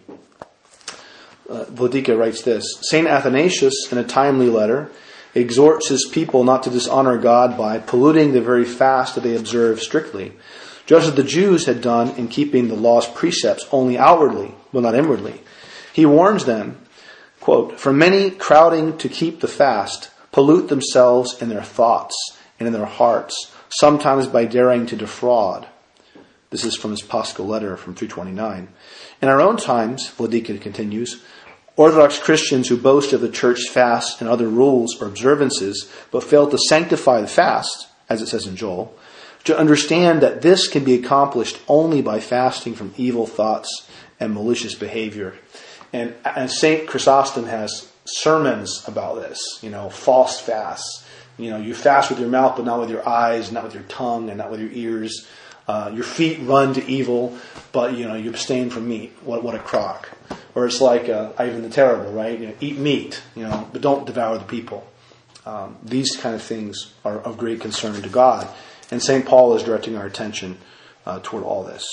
Uh, Vladika writes this: Saint Athanasius, in a timely letter, exhorts his people not to dishonor God by polluting the very fast that they observe strictly, just as the Jews had done in keeping the law's precepts only outwardly, but not inwardly. He warns them, quote, for many crowding to keep the fast pollute themselves in their thoughts and in their hearts, sometimes by daring to defraud. This is from his Paschal letter from three twenty-nine. In our own times, Vladika continues, Orthodox Christians who boast of the church fast and other rules or observances, but fail to sanctify the fast, as it says in Joel, to understand that this can be accomplished only by fasting from evil thoughts and malicious behavior. And, and Saint Chrysostom has sermons about this, you know, false fasts. You know, you fast with your mouth, but not with your eyes, not with your tongue, and not with your ears. Uh, your feet run to evil, but, you know, you abstain from meat. What, what a crock. Or it's like uh, Ivan the Terrible, right? You know, eat meat, you know, but don't devour the people. Um, these kind of things are of great concern to God. And Saint Paul is directing our attention uh, toward all this.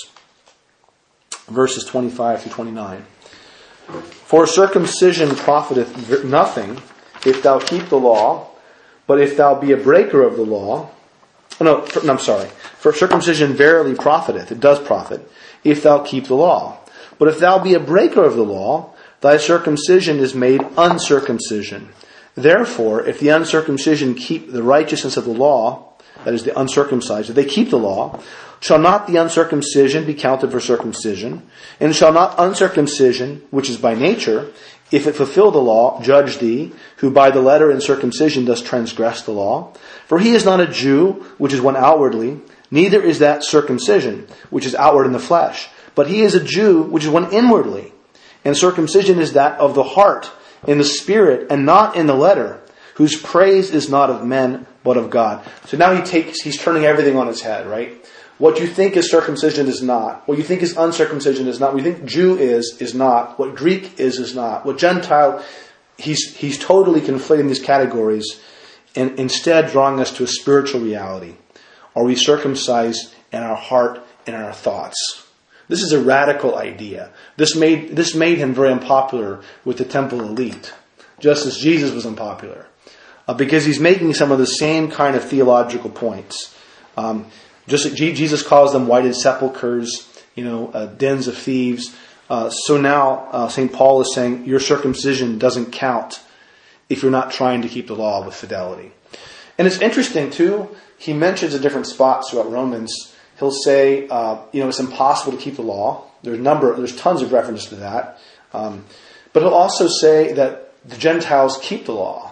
Verses twenty-five through twenty-nine. For circumcision profiteth nothing if thou keep the law, but if thou be a breaker of the law, oh no, for, no, I'm sorry. For circumcision verily profiteth, it does profit, if thou keep the law. But if thou be a breaker of the law, thy circumcision is made uncircumcision. Therefore, if the uncircumcision keep the righteousness of the law, that is the uncircumcised, if they keep the law, shall not the uncircumcision be counted for circumcision? And shall not uncircumcision, which is by nature, if it fulfill the law, judge thee, who by the letter in circumcision does transgress the law? For he is not a Jew, which is one outwardly, neither is that circumcision, which is outward in the flesh. But he is a Jew, which is one inwardly. And circumcision is that of the heart, in the spirit, and not in the letter, whose praise is not of men, but of God. So now he takes, he's turning everything on his head, right? What you think is circumcision is not. What you think is uncircumcision is not. What you think Jew is, is not. What Greek is, is not. What Gentile, he's, he's totally conflating these categories and instead drawing us to a spiritual reality? Are we circumcised in our heart and in our thoughts? This is a radical idea. This made, this made him very unpopular with the temple elite, just as Jesus was unpopular. Uh, because he's making some of the same kind of theological points. Um, just Jesus calls them whited sepulchres, you know, uh, dens of thieves. Uh, so now uh, Saint Paul is saying your circumcision doesn't count if you're not trying to keep the law with fidelity. And it's interesting too. He mentions in different spots throughout Romans. He'll say, uh, you know, it's impossible to keep the law. There's a number, there's tons of references to that. Um, but he'll also say that the Gentiles keep the law.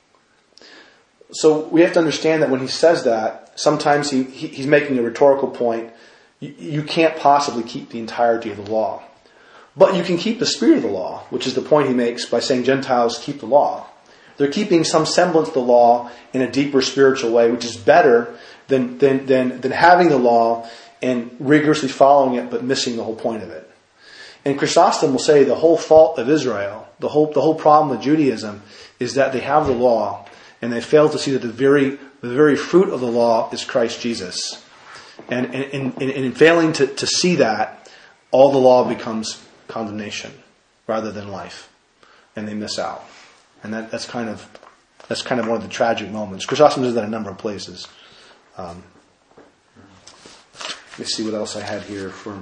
So we have to understand that when he says that, sometimes he, he he's making a rhetorical point. You, you can't possibly keep the entirety of the law. But you can keep the spirit of the law, which is the point he makes by saying Gentiles keep the law. They're keeping some semblance of the law in a deeper spiritual way, which is better than, than, than, than having the law and rigorously following it but missing the whole point of it. And Chrysostom will say the whole fault of Israel, the whole, the whole problem with Judaism is that they have the law and they fail to see that the very, the very fruit of the law is Christ Jesus. And, and, and, and in failing to, to see that, all the law becomes condemnation rather than life. And they miss out. And that, that's kind of that's kind of one of the tragic moments. Chrysostom does that in a number of places. Um, let me see what else I had here. For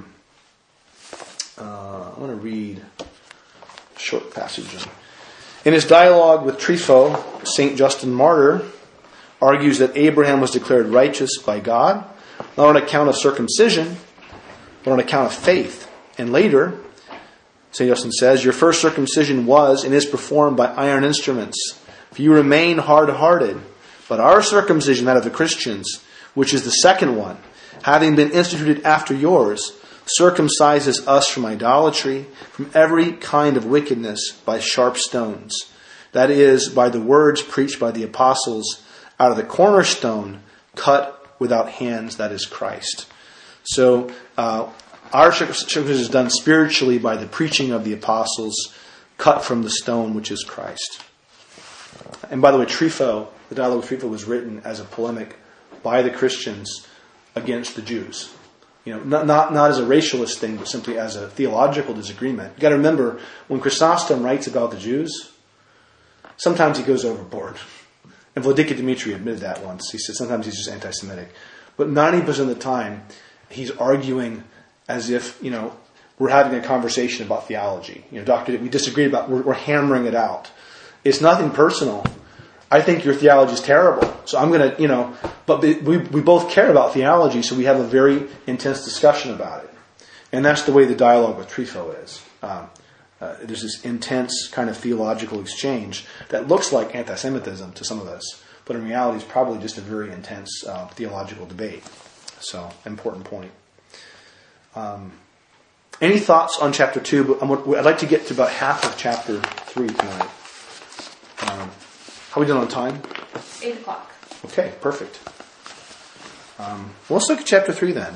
uh, I want to read a short passage. In his dialogue with Trypho, Saint Justin Martyr argues that Abraham was declared righteous by God, not on account of circumcision, but on account of faith. And later, Saint Justin says, your first circumcision was and is performed by iron instruments. For you remain hard-hearted. But our circumcision, that of the Christians, which is the second one, having been instituted after yours, circumcises us from idolatry, from every kind of wickedness by sharp stones. That is, by the words preached by the apostles, out of the cornerstone, cut without hands, that is Christ. So, uh, our circumcision is done spiritually by the preaching of the apostles, cut from the stone, which is Christ. And by the way, Trypho, the dialogue with Trypho was written as a polemic by the Christians against the Jews. You know, not, not, not as a racialist thing, but simply as a theological disagreement. You've got to remember, when Chrysostom writes about the Jews, sometimes he goes overboard. And Vladika Dmitri admitted that once. He said sometimes he's just anti-Semitic. But ninety percent of the time, he's arguing as if, you know, we're having a conversation about theology. You know, Doctor, we disagree about, we're, we're hammering it out. It's nothing personal. I think your theology is terrible. So I'm going to, you know, but we, we both care about theology, so we have a very intense discussion about it. And that's the way the dialogue with Trypho is. Um, uh, there's this intense kind of theological exchange that looks like anti-Semitism to some of us, but in reality is probably just a very intense uh, theological debate. So, important point. Um, any thoughts on chapter two? But I'm, I'd like to get to about half of chapter three tonight. Um, how are we doing on time? Eight o'clock. Okay, perfect. Um, well, let's look at chapter three then.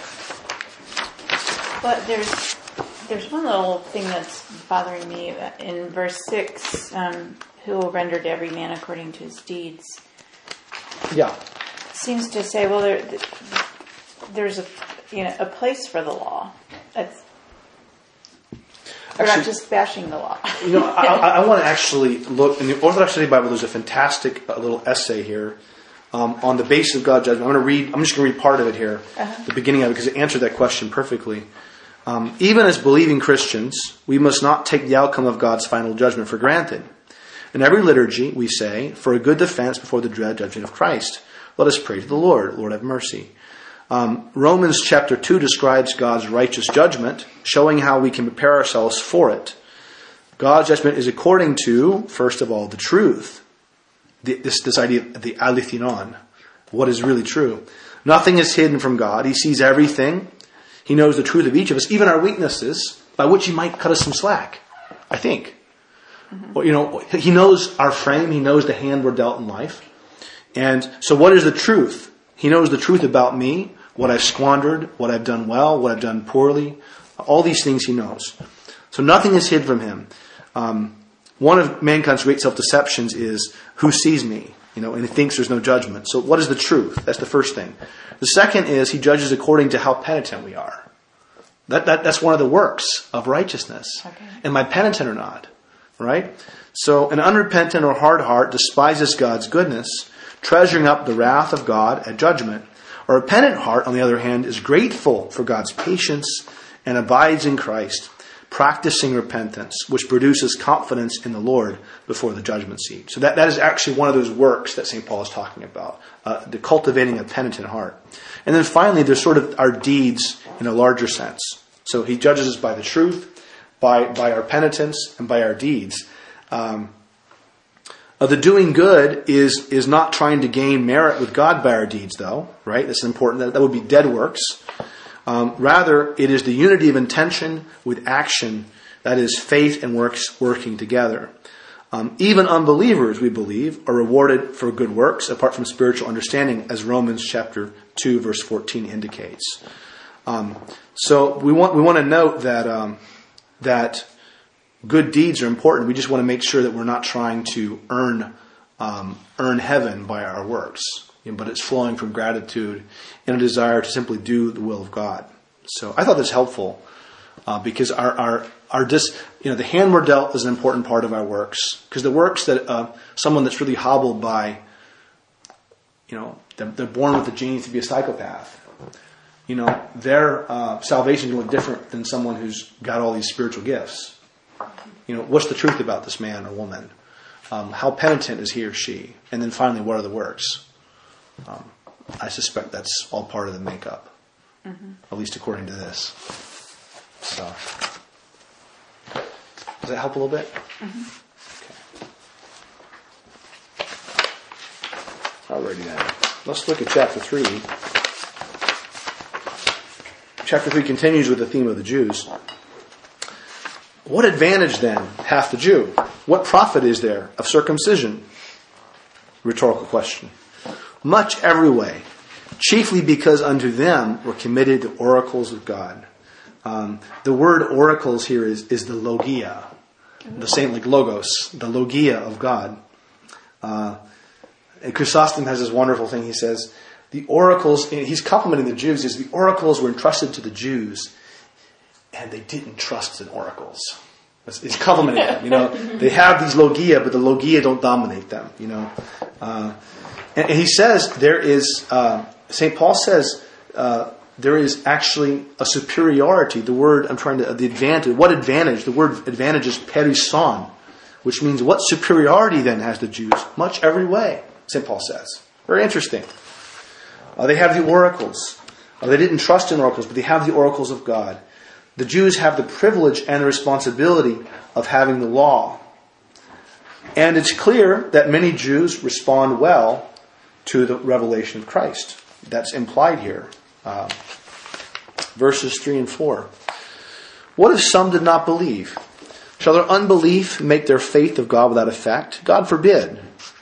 But there's there's one little thing that's bothering me in verse six. Um, who will render to every man according to his deeds? Yeah. Seems to say, well, there, there's a you know a place for the law. It's, we're Actually, not just bashing the law. You know, I, I, I want to actually look in the Orthodox Study Bible. There's a fantastic uh, little essay here um, on the basis of God's judgment. I'm going to read. I'm just going to read part of it here, uh-huh. the beginning of it, because it answered that question perfectly. Um, Even as believing Christians, we must not take the outcome of God's final judgment for granted. In every liturgy, we say, for a good defense before the dread judgment of Christ, let us pray to the Lord. Lord, have mercy. Um, Romans chapter two describes God's righteous judgment, showing how we can prepare ourselves for it. God's judgment is according to, first of all, the truth. The, this, this idea of the alithinon, what is really true. Nothing is hidden from God. He sees everything. He knows the truth of each of us, even our weaknesses, by which He might cut us some slack, I think. Mm-hmm. Well, you know, He knows our frame. He knows the hand we're dealt in life. And so what is the truth? He knows the truth about me, what I've squandered, what I've done well, what I've done poorly. All these things He knows. So nothing is hid from Him. Um, one of mankind's great self-deceptions is, who sees me? You know, and he thinks there's no judgment. So what is the truth? That's the first thing. The second is he judges according to how penitent we are. That, that that's one of the works of righteousness. Okay. Am I penitent or not? Right? So an unrepentant or hard heart despises God's goodness, treasuring up the wrath of God at judgment. A repentant heart, on the other hand, is grateful for God's patience and abides in Christ, practicing repentance, which produces confidence in the Lord before the judgment seat. So that, that is actually one of those works that Saint Paul is talking about, uh, the cultivating a penitent heart. And then finally, there's sort of our deeds in a larger sense. So he judges us by the truth, by, by our penitence, and by our deeds. Um, uh, the doing good is, is not trying to gain merit with God by our deeds, though, right? That's important. That, that would be dead works. Um, rather, it is the unity of intention with action, that is, faith and works working together. Um, even unbelievers, we believe, are rewarded for good works apart from spiritual understanding, as Romans chapter two, verse fourteen indicates. Um, so we want we want to note that um, that good deeds are important. We just want to make sure that we're not trying to earn um, earn heaven by our works, but it's flowing from gratitude and a desire to simply do the will of God. So I thought that's helpful uh, because our our our dis, you know the hand we're dealt is an important part of our works, because the works that uh, someone that's really hobbled by, you know, they're, they're born with the genes to be a psychopath. You know, their uh, salvation is a little different than someone who's got all these spiritual gifts. You know, what's the truth about this man or woman? Um, how penitent is he or she? And then finally, what are the works? Um, I suspect that's all part of the makeup, mm-hmm. at least according to this. So, does that help a little bit? Mm-hmm. Okay. Alrighty then. Let's look at chapter three. Chapter three continues with the theme of the Jews. What advantage then hath the Jew? What profit is there of circumcision? Rhetorical question. Much every way, chiefly because unto them were committed the oracles of God. Um, the word oracles here is, is the logia, the same like logos, the logia of God. Uh, and Chrysostom has this wonderful thing. He says, the oracles, he's complimenting the Jews, is the oracles were entrusted to the Jews, and they didn't trust in oracles. He's complimenting them. You know, they have these logia, but the logia don't dominate them. You know, uh, and, and he says there is. Uh, Saint Paul says uh, there is actually a superiority. The word I'm trying to the advantage. What advantage? The word advantage is perison, which means what superiority then has the Jews? Much every way. Saint Paul says. Very interesting. Uh, they have the oracles. Uh, they didn't trust in oracles, but they have the oracles of God. The Jews have the privilege and the responsibility of having the law. And it's clear that many Jews respond well to the revelation of Christ. That's implied here. Uh, verses three and four. What if some did not believe? Shall their unbelief make their faith of God without effect? God forbid.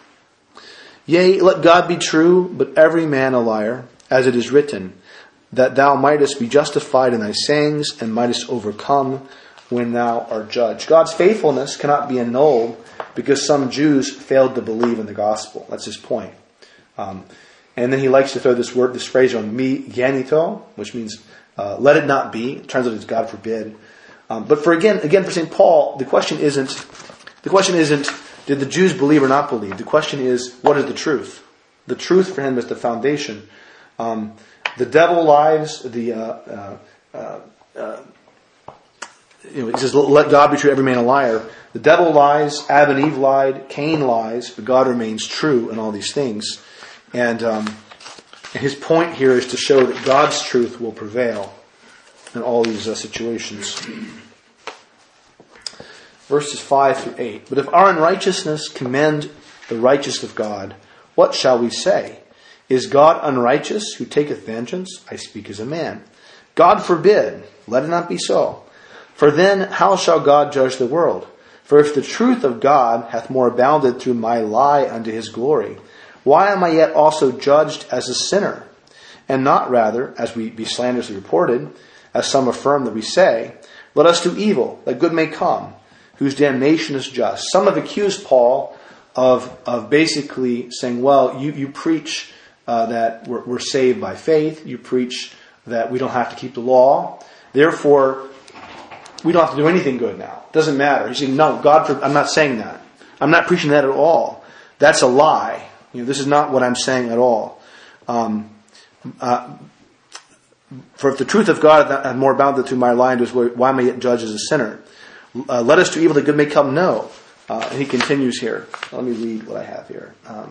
Yea, let God be true, but every man a liar, as it is written, that thou mightest be justified in thy sayings and mightest overcome when thou art judged. God's faithfulness cannot be annulled because some Jews failed to believe in the gospel. That's his point. Um, and then he likes to throw this word, this phrase on mi genito, which means uh, let it not be. It translated as God forbid. Um, but for again, again for Saint Paul, the question isn't the question isn't did the Jews believe or not believe. The question is, what is the truth? The truth for him is the foundation. Um, The devil lies. The uh, uh, uh, uh, you know, he says, "Let God be true, every man a liar." The devil lies. Adam and Eve lied. Cain lies, but God remains true in all these things. And, um, and his point here is to show that God's truth will prevail in all these uh, situations. Verses five through eight. But if our unrighteousness commend the righteousness of God, what shall we say? Is God unrighteous who taketh vengeance? I speak as a man. God forbid. Let it not be so. For then how shall God judge the world? For if the truth of God hath more abounded through my lie unto his glory, why am I yet also judged as a sinner? And not rather, as we be slanderously reported, as some affirm that we say, let us do evil, that good may come, whose damnation is just. Some have accused Paul of of basically saying, well, you, you preach uh, that we're, we're saved by faith. You preach that we don't have to keep the law. Therefore, we don't have to do anything good now. It doesn't matter. He's saying, no, God, for, I'm not saying that. I'm not preaching that at all. That's a lie. You know, this is not what I'm saying at all. Um, uh, for if the truth of God hath more abounded through my lying, why am I yet judged as a sinner? Uh, let us do evil that good may come. No. Uh, and he continues here. Let me read what I have here. Um,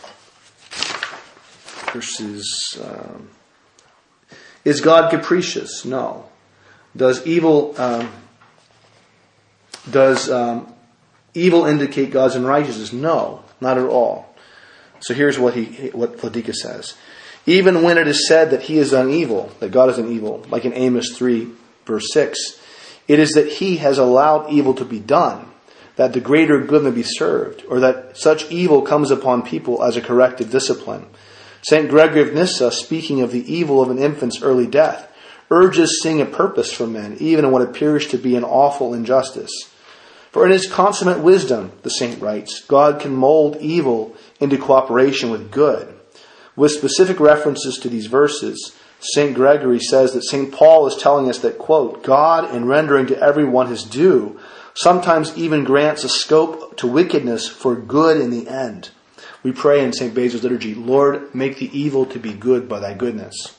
verses. Um, is God capricious? No. Does evil um, does um, evil indicate God's unrighteousness? No, not at all. So here's what he what Laodicea says. Even when it is said that he is done evil, that God is done evil, like in Amos three, verse six, it is that he has allowed evil to be done, that the greater good may be served, or that such evil comes upon people as a corrective discipline. Saint Gregory of Nyssa, speaking of the evil of an infant's early death, urges seeing a purpose for men, even in what appears to be an awful injustice. For in his consummate wisdom, the saint writes, God can mold evil into cooperation with good. With specific references to these verses, Saint Gregory says that Saint Paul is telling us that, quote, God, in rendering to everyone his due, sometimes even grants a scope to wickedness for good in the end. We pray in Saint Basil's liturgy, Lord, make the evil to be good by thy goodness.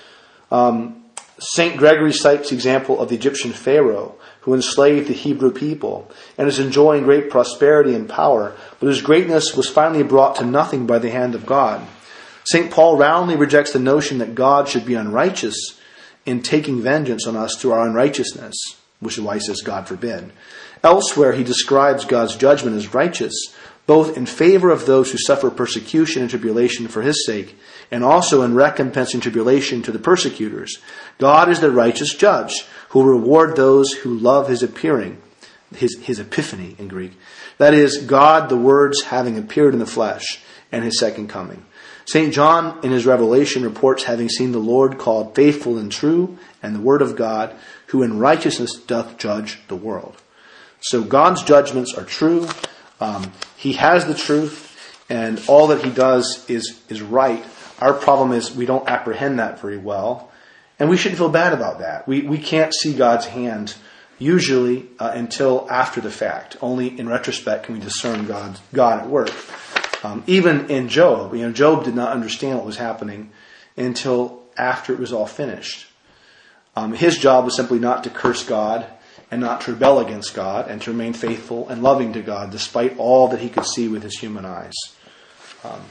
Um, Saint Gregory cites the example of the Egyptian Pharaoh, who enslaved the Hebrew people and is enjoying great prosperity and power, but whose greatness was finally brought to nothing by the hand of God. Saint Paul roundly rejects the notion that God should be unrighteous in taking vengeance on us through our unrighteousness, which is why he says, God forbid. Elsewhere, he describes God's judgment as righteous, both in favor of those who suffer persecution and tribulation for his sake, and also in recompensing tribulation to the persecutors. God is the righteous judge, who will reward those who love his appearing, his, his epiphany in Greek. That is, God, the words having appeared in the flesh, and his second coming. Saint John, in his Revelation, reports having seen the Lord called faithful and true, and the Word of God, who in righteousness doth judge the world. So God's judgments are true. Um, he has the truth, and all that he does is, is right. Our problem is we don't apprehend that very well, and we shouldn't feel bad about that. We we can't see God's hand usually uh, until after the fact. Only in retrospect can we discern God, God at work. Um, even in Job, you know, Job did not understand what was happening until after it was all finished. Um, his job was simply not to curse God and not to rebel against God, and to remain faithful and loving to God despite all that he could see with his human eyes. Um,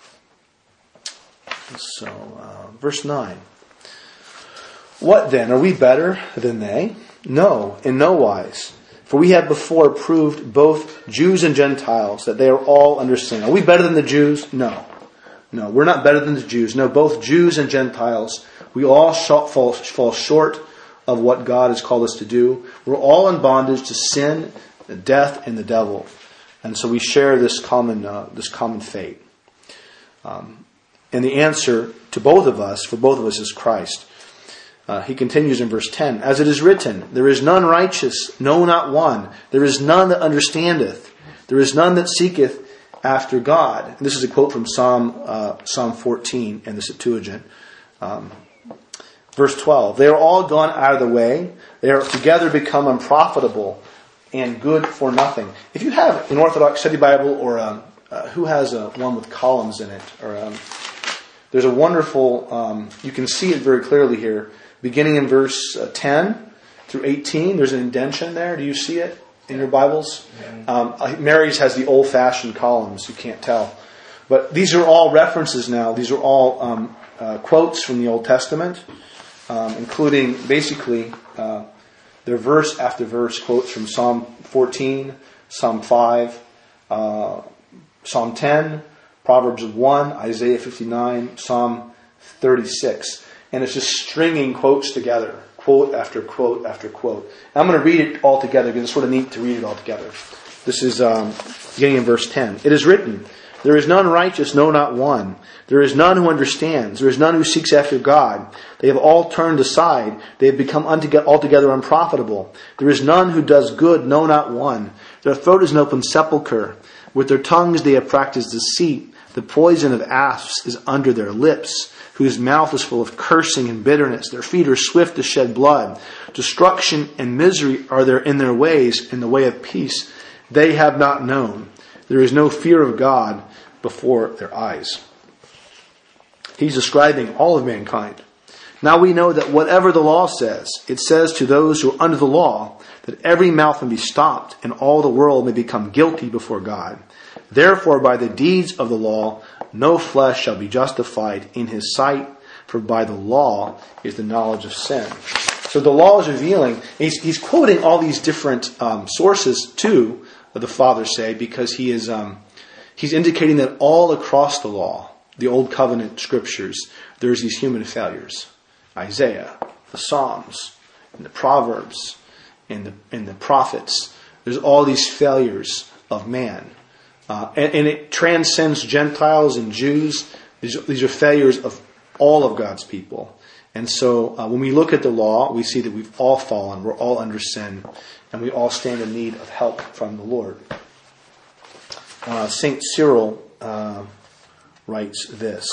so, uh, verse nine. What then? Are we better than they? No, in no wise. For we have before proved both Jews and Gentiles that they are all under sin. Are we better than the Jews? No. No, we're not better than the Jews. No, both Jews and Gentiles, we all fall, fall short of what God has called us to do. We're all in bondage to sin, death, and the devil. And so we share this common uh, this common fate. Um, and the answer to both of us, for both of us, is Christ. Uh, he continues in verse ten, as it is written, there is none righteous, no, not one. There is none that understandeth. There is none that seeketh after God. And this is a quote from Psalm uh, Psalm fourteen in the Septuagint. Um, verse twelve, they are all gone out of the way. They are together become unprofitable and good for nothing. If you have an Orthodox Study Bible, or um, uh, who has a, one with columns in it, or um, there's a wonderful, um, you can see it very clearly here. Beginning in verse uh, ten through eighteen, there's an indentation there. Do you see it in your Bibles? Um, Mary's has the old-fashioned columns. You can't tell. But these are all references now. These are all um, uh, quotes from the Old Testament, um, including basically uh, their verse after verse quotes from Psalm fourteen, Psalm five, uh, Psalm ten, Proverbs one, Isaiah fifty-nine, Psalm thirty-six. And it's just stringing quotes together, quote after quote after quote. And I'm going to read it all together because it's sort of neat to read it all together. This is um, beginning in verse ten. It is written, there is none righteous, no, not one. There is none who understands. There is none who seeks after God. They have all turned aside. They have become altogether unprofitable. There is none who does good, no, not one. Their throat is an open sepulchre. With their tongues they have practiced deceit. The poison of asps is under their lips, whose mouth is full of cursing and bitterness. Their feet are swift to shed blood. Destruction and misery are there in their ways. In the way of peace they have not known. There is no fear of God before their eyes. He's describing all of mankind. Now we know that whatever the law says, it says to those who are under the law, that every mouth may be stopped and all the world may become guilty before God. Therefore, by the deeds of the law, no flesh shall be justified in his sight, for by the law is the knowledge of sin. So the law is revealing, he's, he's quoting all these different um, sources too, the Father say, because he is um, he's indicating that all across the law, the Old Covenant scriptures, there's these human failures. Isaiah, the Psalms, and the Proverbs, and the, and the prophets. There's all these failures of man. Uh, and, and it transcends Gentiles and Jews. These, these are failures of all of God's people. And so uh, when we look at the law, we see that we've all fallen. We're all under sin. And we all stand in need of help from the Lord. Uh, Saint Cyril uh, writes this.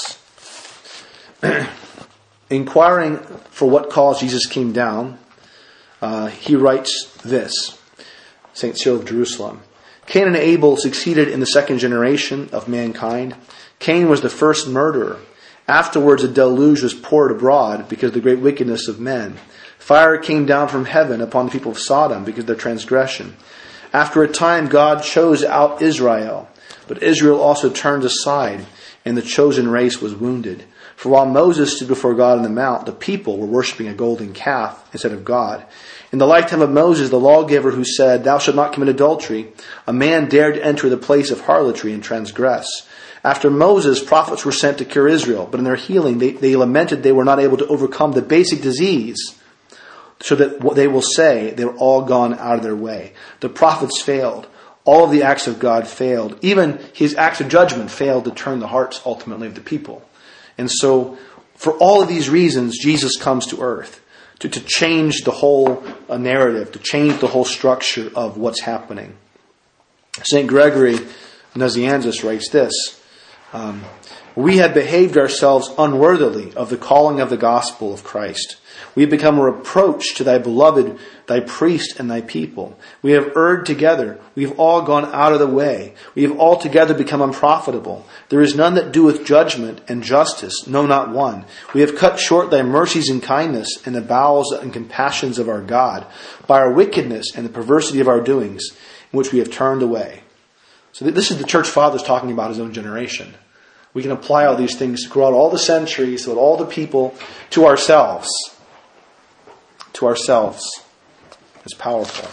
Inquiring for what cause Jesus came down, uh, he writes this. Saint Cyril of Jerusalem. Cain and Abel succeeded in the second generation of mankind. Cain was the first murderer. Afterwards a deluge was poured abroad because of the great wickedness of men. Fire came down from heaven upon the people of Sodom because of their transgression. After a time God chose out Israel, but Israel also turned aside, and the chosen race was wounded. For while Moses stood before God on the mount, the people were worshipping a golden calf instead of God. In the lifetime of Moses, the lawgiver who said, "Thou shalt not commit adultery," a man dared to enter the place of harlotry and transgress. After Moses, prophets were sent to cure Israel, but in their healing, they, they lamented they were not able to overcome the basic disease, so that what they will say, they were all gone out of their way. The prophets failed. All of the acts of God failed. Even his acts of judgment failed to turn the hearts, ultimately, of the people. And so, for all of these reasons, Jesus comes to earth. To, to change the whole uh, narrative, to change the whole structure of what's happening. Saint Gregory Nazianzus writes this. Um, we have behaved ourselves unworthily of the calling of the gospel of Christ. We have become a reproach to thy beloved, thy priest, and thy people. We have erred together. We have all gone out of the way. We have altogether become unprofitable. There is none that doeth judgment and justice, no, not one. We have cut short thy mercies and kindness and the bowels and compassions of our God by our wickedness and the perversity of our doings, in which we have turned away. So this is the church fathers talking about his own generation. We can apply all these things throughout all the centuries, throughout all the people, to ourselves. To ourselves. It's powerful.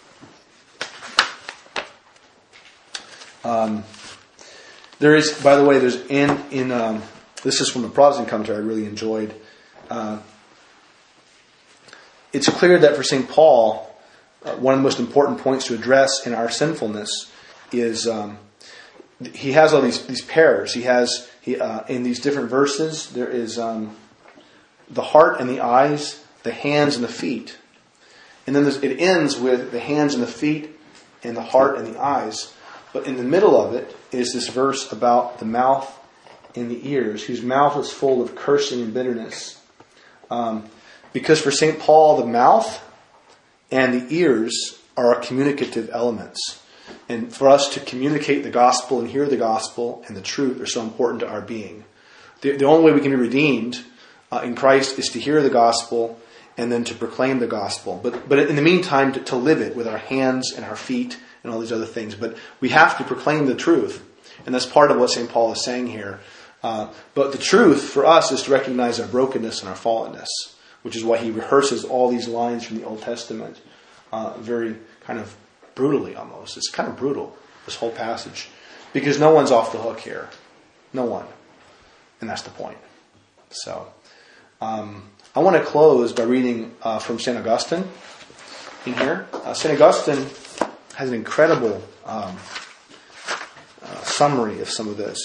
Um, there is, by the way, there's in in um, this is from the Protestant commentary I really enjoyed. Uh, it's clear that for Saint Paul, uh, one of the most important points to address in our sinfulness is um, he has all these these pairs. He has he uh, in these different verses there is um, the heart and the eyes, the hands and the feet. And then it ends with the hands and the feet and the heart and the eyes. But in the middle of it is this verse about the mouth and the ears, whose mouth is full of cursing and bitterness. Um, because for Saint Paul, the mouth and the ears are communicative elements. And for us to communicate the gospel and hear the gospel and the truth are so important to our being. The, the only way we can be redeemed uh, in Christ is to hear the gospel and then to proclaim the gospel. But but in the meantime, to, to live it with our hands and our feet and all these other things. But we have to proclaim the truth. And that's part of what Saint Paul is saying here. Uh, but the truth for us is to recognize our brokenness and our fallenness, which is why he rehearses all these lines from the Old Testament uh, very kind of brutally almost. It's kind of brutal, this whole passage. Because no one's off the hook here. No one. And that's the point. So, um, I want to close by reading uh, from Saint Augustine in here. Uh, Saint Augustine has an incredible um, uh, summary of some of this.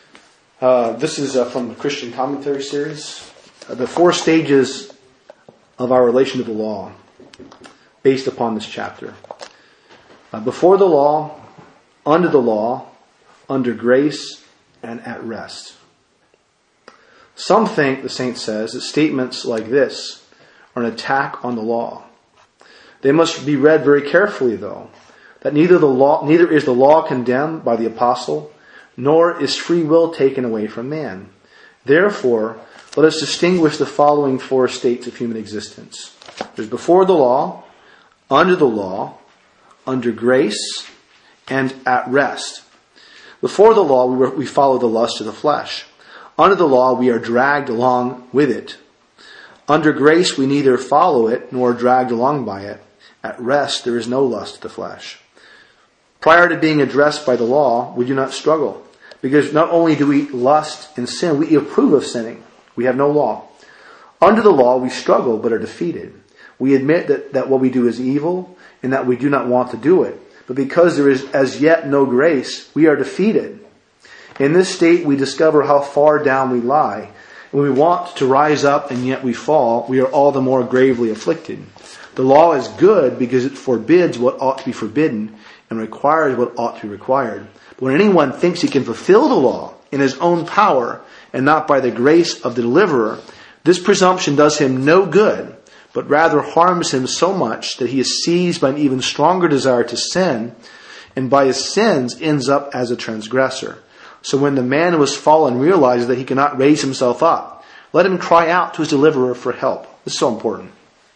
uh, this is uh, from the Christian Commentary series. Uh, the four stages of our relation to the law based upon this chapter. Uh, before the law, under the law, under grace, and at rest. Some think, the saint says, that statements like this are an attack on the law. They must be read very carefully, though, that neither the law, neither is the law condemned by the apostle, nor is free will taken away from man. Therefore, let us distinguish the following four states of human existence. There's before the law, under the law, under grace, and at rest. Before the law, we, we follow the lust of the flesh. Under the law, we are dragged along with it. Under grace, we neither follow it nor are dragged along by it. At rest, there is no lust of the flesh. Prior to being addressed by the law, we do not struggle. Because not only do we lust and sin, we approve of sinning. We have no law. Under the law, we struggle but are defeated. We admit that, that what we do is evil and that we do not want to do it. But because there is as yet no grace, we are defeated. In this state, we discover how far down we lie. When we want to rise up and yet we fall, we are all the more gravely afflicted. The law is good because it forbids what ought to be forbidden and requires what ought to be required. But when anyone thinks he can fulfill the law in his own power and not by the grace of the deliverer, this presumption does him no good, but rather harms him so much that he is seized by an even stronger desire to sin, and by his sins ends up as a transgressor. So when the man who has fallen realizes that he cannot raise himself up, let him cry out to his deliverer for help. This is so important.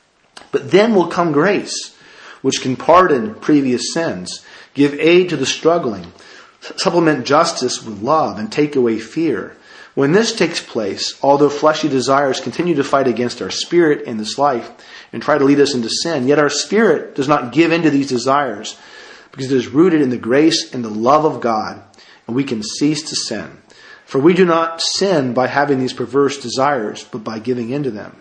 But then will come grace, which can pardon previous sins, give aid to the struggling, supplement justice with love, and take away fear. When this takes place, although fleshly desires continue to fight against our spirit in this life and try to lead us into sin, yet our spirit does not give in to these desires because it is rooted in the grace and the love of God, and we can cease to sin. For we do not sin by having these perverse desires, but by giving in to them.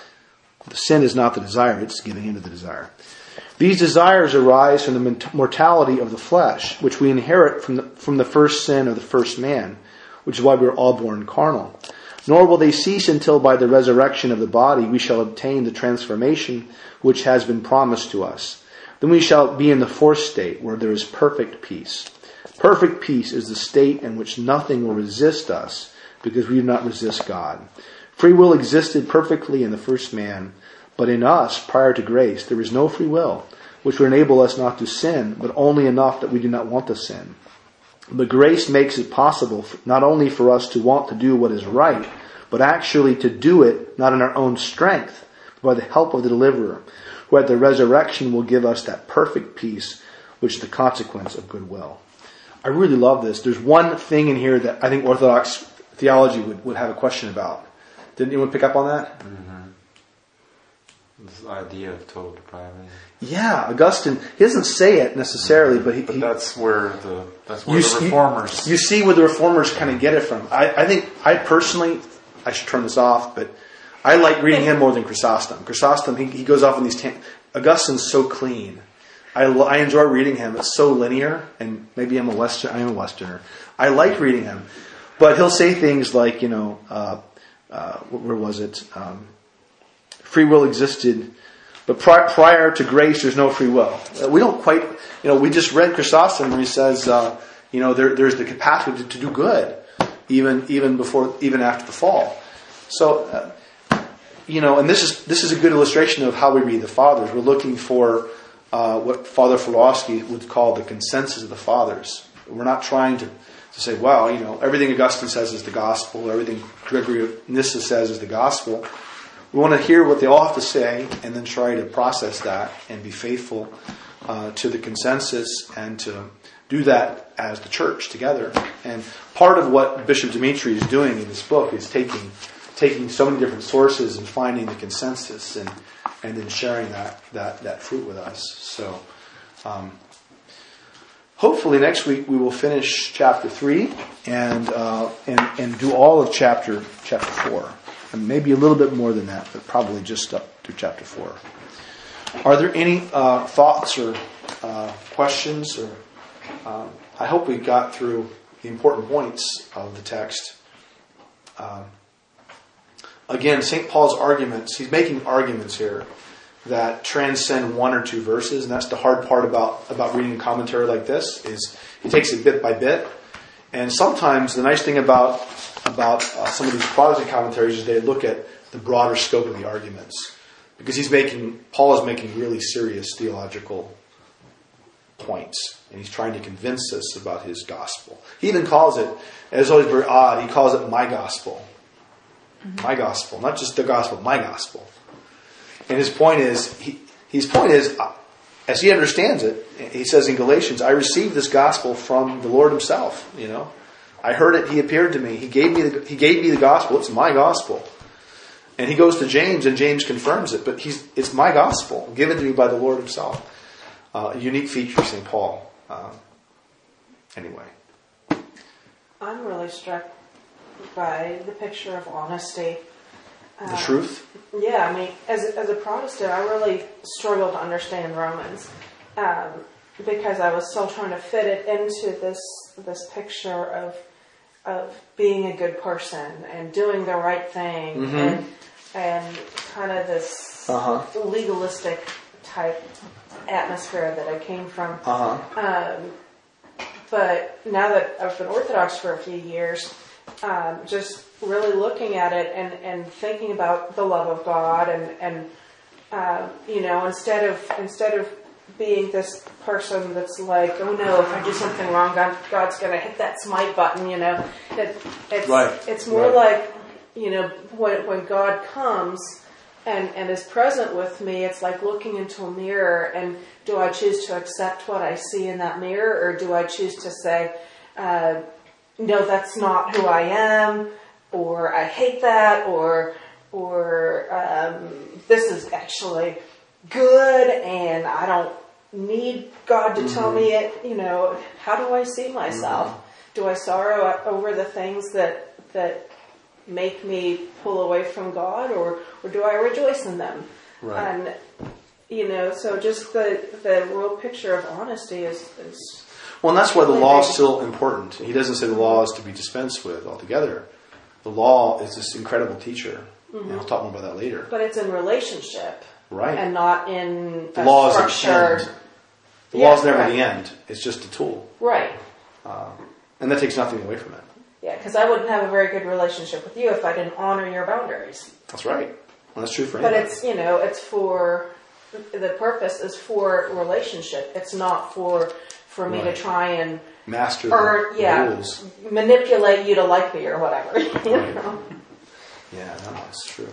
The sin is not the desire, it's giving in to the desire. These desires arise from the mortality of the flesh, which we inherit from the, from the first sin of the first man, which is why we are all born carnal. Nor will they cease until by the resurrection of the body we shall obtain the transformation which has been promised to us. Then we shall be in the fourth state, where there is perfect peace. Perfect peace is the state in which nothing will resist us, because we do not resist God. Free will existed perfectly in the first man, but in us, prior to grace, there is no free will, which would enable us not to sin, but only enough that we do not want to sin. But grace makes it possible not only for us to want to do what is right, but actually to do it not in our own strength, but by the help of the deliverer, who at the resurrection will give us that perfect peace, which is the consequence of goodwill. I really love this. There's one thing in here that I think Orthodox theology would, would have a question about. Didn't anyone pick up on that? Mm-hmm. This idea of total depravity. Yeah, Augustine, he doesn't say it necessarily, but he... But he, that's where the that's where you the see, reformers... You see where the reformers kind of get it from. I, I think, I personally, I should turn this off, but I like reading him more than Chrysostom. Chrysostom, he, he goes off on these... Tan- Augustine's so clean. I, I enjoy reading him. It's so linear, and maybe I'm a Western, I am a Westerner. I like reading him. But he'll say things like, you know, uh, uh, where was it? Um, free will existed, but pri- prior to grace, there's no free will. Uh, we don't quite, you know, we just read Chrysostom where he says, uh, you know, there, there's the capacity to, to do good, even even before, even after the fall. So, uh, you know, and this is this is a good illustration of how we read the Fathers. We're looking for uh, what Father Fulowski would call the consensus of the Fathers. We're not trying to, to say, wow, you know, everything Augustine says is the gospel, everything Gregory of Nyssa says is the gospel. We want to hear what they all have to say and then try to process that and be faithful uh, to the consensus and to do that as the church together. And part of what Bishop Dimitri is doing in this book is taking taking so many different sources and finding the consensus and and then sharing that that, that fruit with us. So um, hopefully next week we will finish chapter three and uh, and and do all of chapter chapter four. And maybe a little bit more than that, but probably just up through chapter four. Are there any uh, thoughts or uh, questions? Or um, I hope we got through the important points of the text. Um, again, Saint Paul's arguments, he's making arguments here that transcend one or two verses, and that's the hard part about, about reading a commentary like this, is he takes it bit by bit. And sometimes the nice thing about about uh, some of these Protestant commentaries is they look at the broader scope of the arguments. Because he's making, Paul is making really serious theological points. And he's trying to convince us about his gospel. He even calls it, and it's always very odd, he calls it my gospel. Mm-hmm. My gospel. Not just the gospel, my gospel. And his point is, he, his point is, as he understands it, he says in Galatians, I received this gospel from the Lord himself. You know, I heard it, he appeared to me, he gave me the, he gave me the gospel, it's my gospel. And he goes to James, and James confirms it, but he's, it's my gospel, given to me by the Lord himself. Uh, a unique feature of Saint Paul. Uh, anyway. I'm really struck by the picture of honesty. The truth? Um, yeah, I mean, as, as a Protestant, I really struggle to understand Romans um, because I was still trying to fit it into this this picture of of being a good person and doing the right thing, mm-hmm. and and kind of this uh-huh. legalistic type atmosphere that I came from. Uh-huh. Um, but now that I've been Orthodox for a few years, um, just really looking at it and, and thinking about the love of God and, and uh, you know, instead of instead of being this person that's like, oh no, if I do something wrong, God, God's going to hit that smite button, you know. It, it's, right. it's more right. like, you know, when when God comes and, and is present with me, it's like looking into a mirror, and do I choose to accept what I see in that mirror, or do I choose to say, uh, no, that's not who I am, or I hate that, or or um, this is actually good, and I don't need God to mm-hmm. tell me it. You know, how do I see myself? Mm-hmm. Do I sorrow over the things that that make me pull away from God, or or do I rejoice in them? Right. And you know, so just the the real picture of honesty is. is Well, and that's why the law is still important. He doesn't say the law is to be dispensed with altogether. The law is this incredible teacher. Mm-hmm. And I'll talk more about that later. But it's in relationship. Right. And not in the law is structured... the end. The yeah, law is never right. the end. It's just a tool. Right. Um, and that takes nothing away from it. Yeah, because I wouldn't have a very good relationship with you if I didn't honor your boundaries. That's right. Well, that's true for But anybody. it's, you know, it's for... The purpose is for relationship. It's not for... for me right. to try and master or, the, yeah, the rules. Manipulate you to like me or whatever. You right. know? Yeah, no, that's true.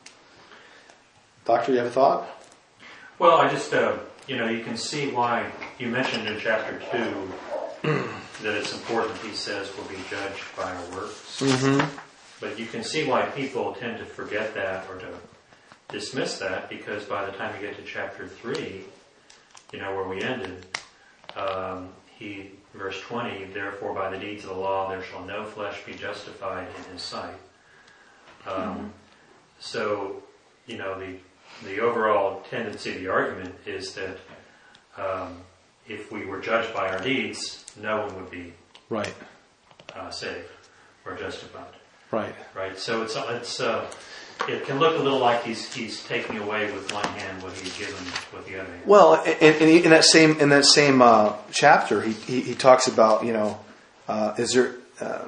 Doctor, you have a thought? Well, I just, uh, you know, you can see why you mentioned in chapter two that it's important, he says, we'll be judged by our works. Mm-hmm. But you can see why people tend to forget that or to dismiss that, because by the time you get to chapter three, you know, where we ended, Um, he, verse twenty, therefore by the deeds of the law there shall no flesh be justified in his sight. Um, mm-hmm. So, you know, the the overall tendency of the argument is that um, if we were judged by our deeds, no one would be right uh, saved or justified. Right. Right. So it's it's uh, it can look a little like he's he's taking away with one hand what he's given with the other hand. Well, and, and in that same in that same uh, chapter, he, he he talks about, you know, uh, is there uh,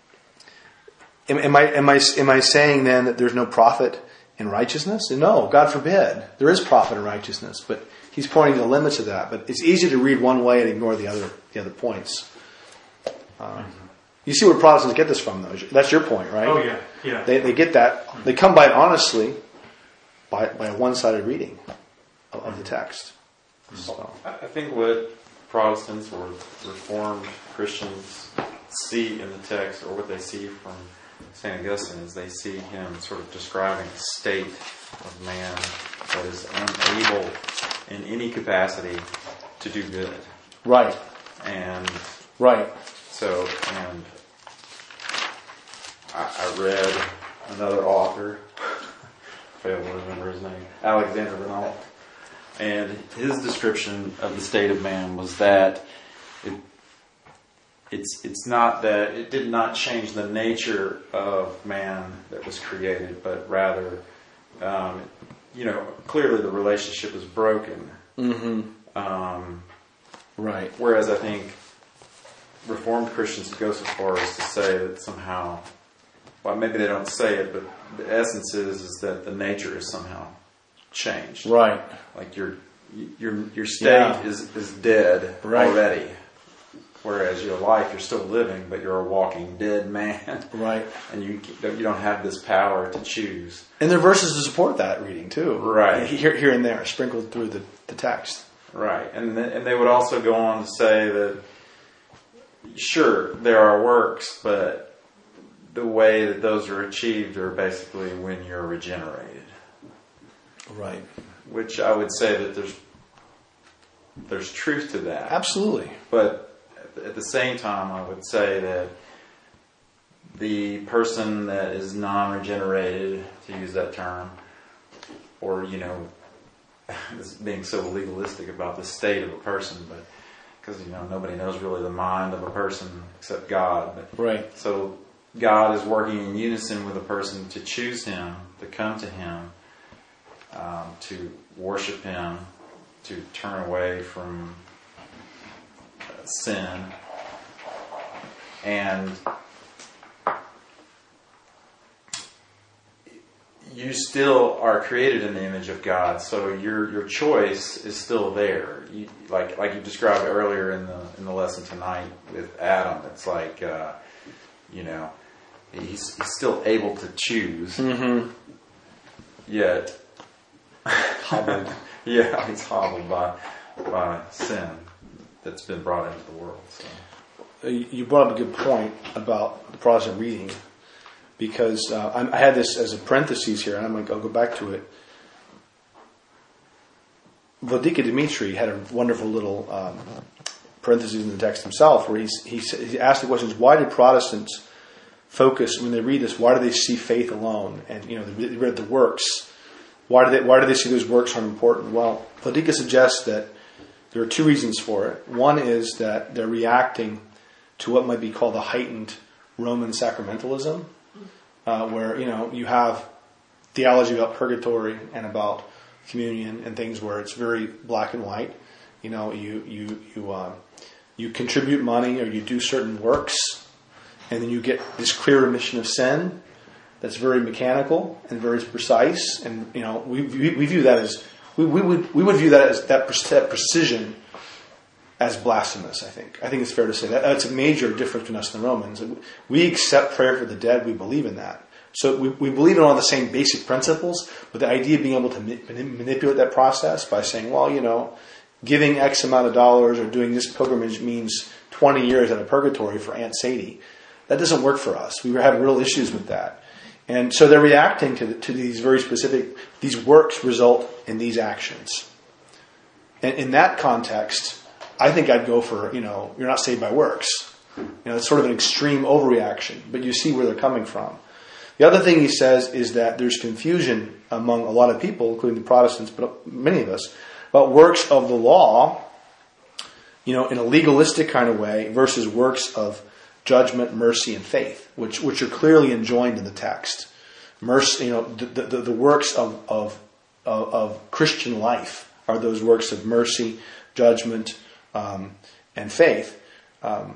am, am I am I am I saying then that there's no profit in righteousness? No, God forbid. There is profit in righteousness, but he's pointing to the limits of that. But it's easy to read one way and ignore the other the other points. Um, mm-hmm. You see where Protestants get this from, though. That's your point, right? Oh, yeah, yeah. They they get that. They come by it honestly by by a one-sided reading of, of the text. So. I think what Protestants or Reformed Christians see in the text, or what they see from Saint Augustine, is they see him sort of describing a state of man that is unable in any capacity to do good. Right. And right. So, and I, I read another author, I fail to remember his name, Alexander Renault, and his description of the state of man was that it, it's it's not that it did not change the nature of man that was created, but rather, um, you know, clearly the relationship is broken. Mm-hmm. Um, Right. whereas I think Reformed Christians go so far as to say that somehow, well, maybe they don't say it, but the essence is is that the nature is somehow changed. Right. Like your your your state Yeah. is is dead Right. already. Whereas your life, you're still living, but you're a walking dead man, Right. and you you don't have this power to choose. And there are verses to support that reading too. Right. Here, here and there, sprinkled through the, the text. Right, and th- and they would also go on to say that sure there are works, but the way that those are achieved are basically when you're regenerated. Right. Which I would say that there's there's truth to that. Absolutely. But at the same time, I would say that the person that is non-regenerated, to use that term, or, you know, being so legalistic about the state of a person, but because, you know, nobody knows really the mind of a person except God. But, Right. so God is working in unison with a person to choose Him, to come to Him, um, to worship Him, to turn away from sin, and you still are created in the image of God, so your your choice is still there. You, like like you described earlier in the in the lesson tonight with Adam, it's like uh, you know he's, he's still able to choose, Mm-hmm. yet hobbled. Yeah, he's hobbled by by sin that's been brought into the world. So. You brought up a good point about the Protestant reading, because uh, I, I had this as a parenthesis here, and I'm going to go back to it. Vladika Dimitri had a wonderful little um, parenthesis in the text himself, where he's, he he asked the questions: why did Protestants focus when they read this? Why do they see faith alone? And you know, they read the works. Why do they why do they see those works aren't important? Well, Vladika suggests that there are two reasons for it. One is that they're reacting to what might be called a heightened Roman sacramentalism, uh, where you know you have theology about purgatory and about communion and things where it's very black and white. You know, you you you uh, you contribute money or you do certain works, and then you get this clear remission of sin. That's very mechanical and very precise, and you know we we, we view that as we, we would we would view that as that, that precision as blasphemous. I think I think it's fair to say that that's a major difference between us and the Romans. We accept prayer for the dead. We believe in that, so we we believe in all the same basic principles. But the idea of being able to manipulate that process by saying, well, you know, giving X amount of dollars or doing this pilgrimage means twenty years out of purgatory for Aunt Sadie, that doesn't work for us. We were having real issues with that. And so they're reacting to the, to these very specific, these works result in these actions. And in that context, I think I'd go for, you know, you're not saved by works. You know, it's sort of an extreme overreaction, but you see where they're coming from. The other thing he says is that there's confusion among a lot of people, including the Protestants, but many of us, about works of the law, you know, in a legalistic kind of way versus works of judgment, mercy, and faith, which which are clearly enjoined in the text. Mercy, you know, the the, the works of, of of of Christian life are those works of mercy, judgment, um, and faith. Um,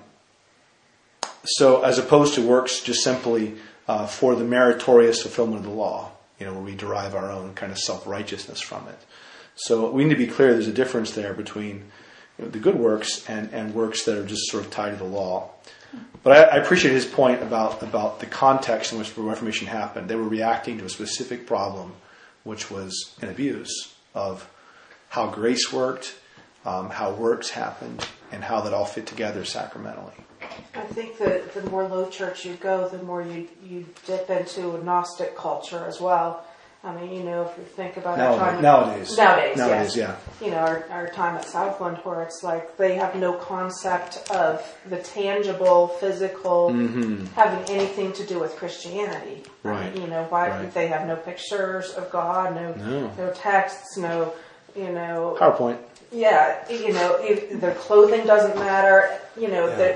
so, as opposed to works just simply uh, for the meritorious fulfillment of the law, you know, where we derive our own kind of self-righteousness from it. So, we need to be clear. There's a difference there between you know, the good works and and works that are just sort of tied to the law. But I, I appreciate his point about, about the context in which the Reformation happened. They were reacting to a specific problem, which was an abuse of how grace worked, um, how works happened, and how that all fit together sacramentally. I think that the more low church you go, the more you, you dip into a Gnostic culture as well. I mean, you know, if you think about our time... Nowadays. Nowadays, Nowadays, yes. yeah. You know, our, our time at Southland, where it's like they have no concept of the tangible, physical, Mm-hmm. having anything to do with Christianity. Right. You know, why Right. they have no pictures of God, no, No. no texts, no, you know... PowerPoint. Yeah, you know, if their clothing doesn't matter, you know, Yeah. that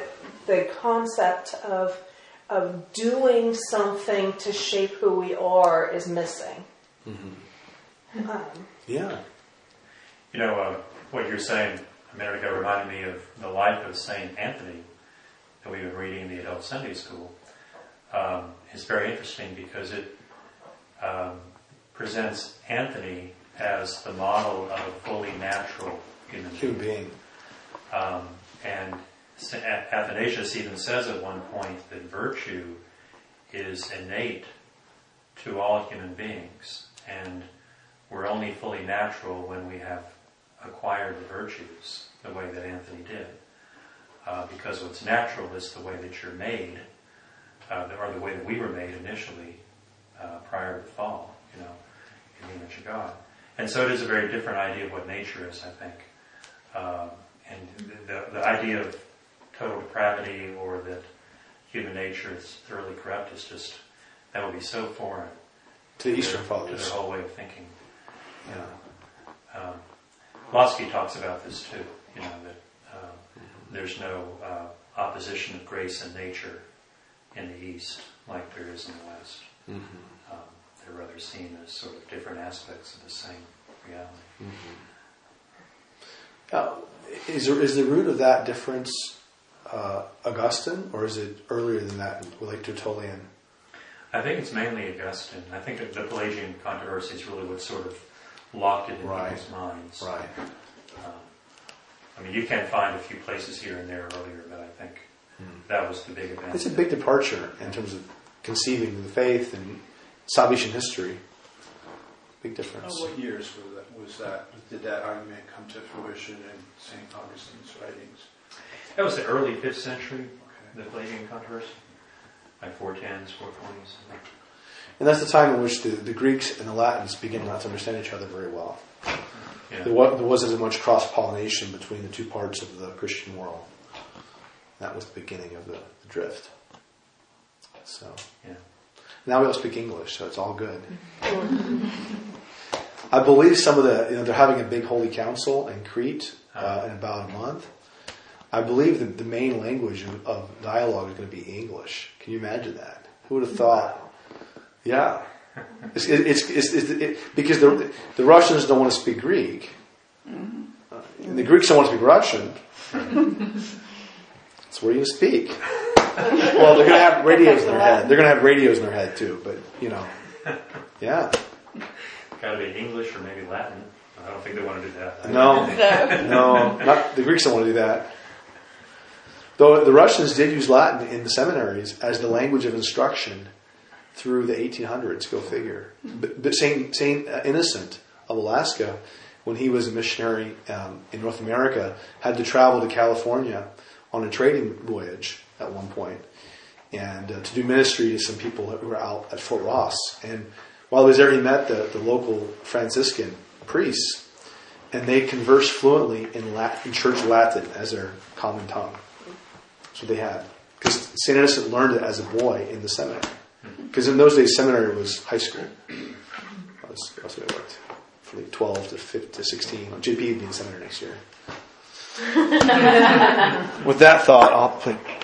the concept of of doing something to shape who we are is missing. Mm-hmm. Um, Yeah. You know, uh, what you're saying a minute ago reminded me of the life of Saint Anthony that we've been reading in the adult Sunday school. Um, it's very interesting because it um, presents Anthony as the model of a fully natural human being. Human being. Um, and Athanasius even says at one point that virtue is innate to all human beings, and we're only fully natural when we have acquired the virtues the way that Anthony did. Uh, because what's natural is the way that you're made, uh, or the way that we were made initially uh, prior to the fall, you know, in the image of God. And so it is a very different idea of what nature is, I think. Um, and the, the idea of total depravity or that human nature is thoroughly corrupt is just, that would be so foreign To the Eastern their, Fathers. to their whole way of thinking. Yeah. Um, Blonsky talks about this too, you know, that um, there's no uh, opposition of grace and nature in the East like there is in the West. Mm-hmm. Um, they're rather seen as sort of different aspects of the same reality. Mm-hmm. Uh, is, there, is the root of that difference uh, Augustine, or is it earlier than that, like Tertullian? I think it's mainly Augustine. I think that the Pelagian controversy is really what sort of locked it in Right. people's minds. Right. Um, I mean, you can find a few places here and there earlier, but I think Hmm. that was the big event. It's a big departure in terms of conceiving the faith and salvation history. Big difference. Oh, what years was that, was that? Did that argument come to fruition in Saint Augustine's writings? That was the early fifth century, Okay. the Pelagian controversy, like four tens, four twenties. And that's the time in which the, the Greeks and the Latins begin not to understand each other very well. Yeah. There, wa- there wasn't as much cross-pollination between the two parts of the Christian world. That was the beginning of the, the drift. So Yeah. now we all speak English, so it's all good. I believe some of the, you know, they're having a big holy council in Crete uh, in about a month. I believe that the main language of, of dialogue is going to be English. Can you imagine that? Who would have thought? Yeah. It's, it, it's, it's, it's it, because the, the Russians don't want to speak Greek. Uh, and the Greeks don't want to speak Russian. So where are you going to speak? Well, they're going to have radios in their head. They're going to have radios in their head too, but, you know. Yeah. Got to be English or maybe Latin. I don't think they want to do that. No. No. Not, the Greeks don't want to do that. Though the Russians did use Latin in the seminaries as the language of instruction through the eighteen hundreds, go figure. But, but Saint, Saint Innocent of Alaska, when he was a missionary um, in North America, had to travel to California on a trading voyage at one point and uh, to do ministry to some people who were out at Fort Ross. And while he was there, he met the, the local Franciscan priests, and they conversed fluently in, Latin, in church Latin as their common tongue. That's what they had. Because Saint Innocent learned it as a boy in the seminary. Because in those days, seminary was high school. That's, that's what it worked. From like twelve to fifteen to sixteen. J P would be in seminary next year. With that thought, I'll play.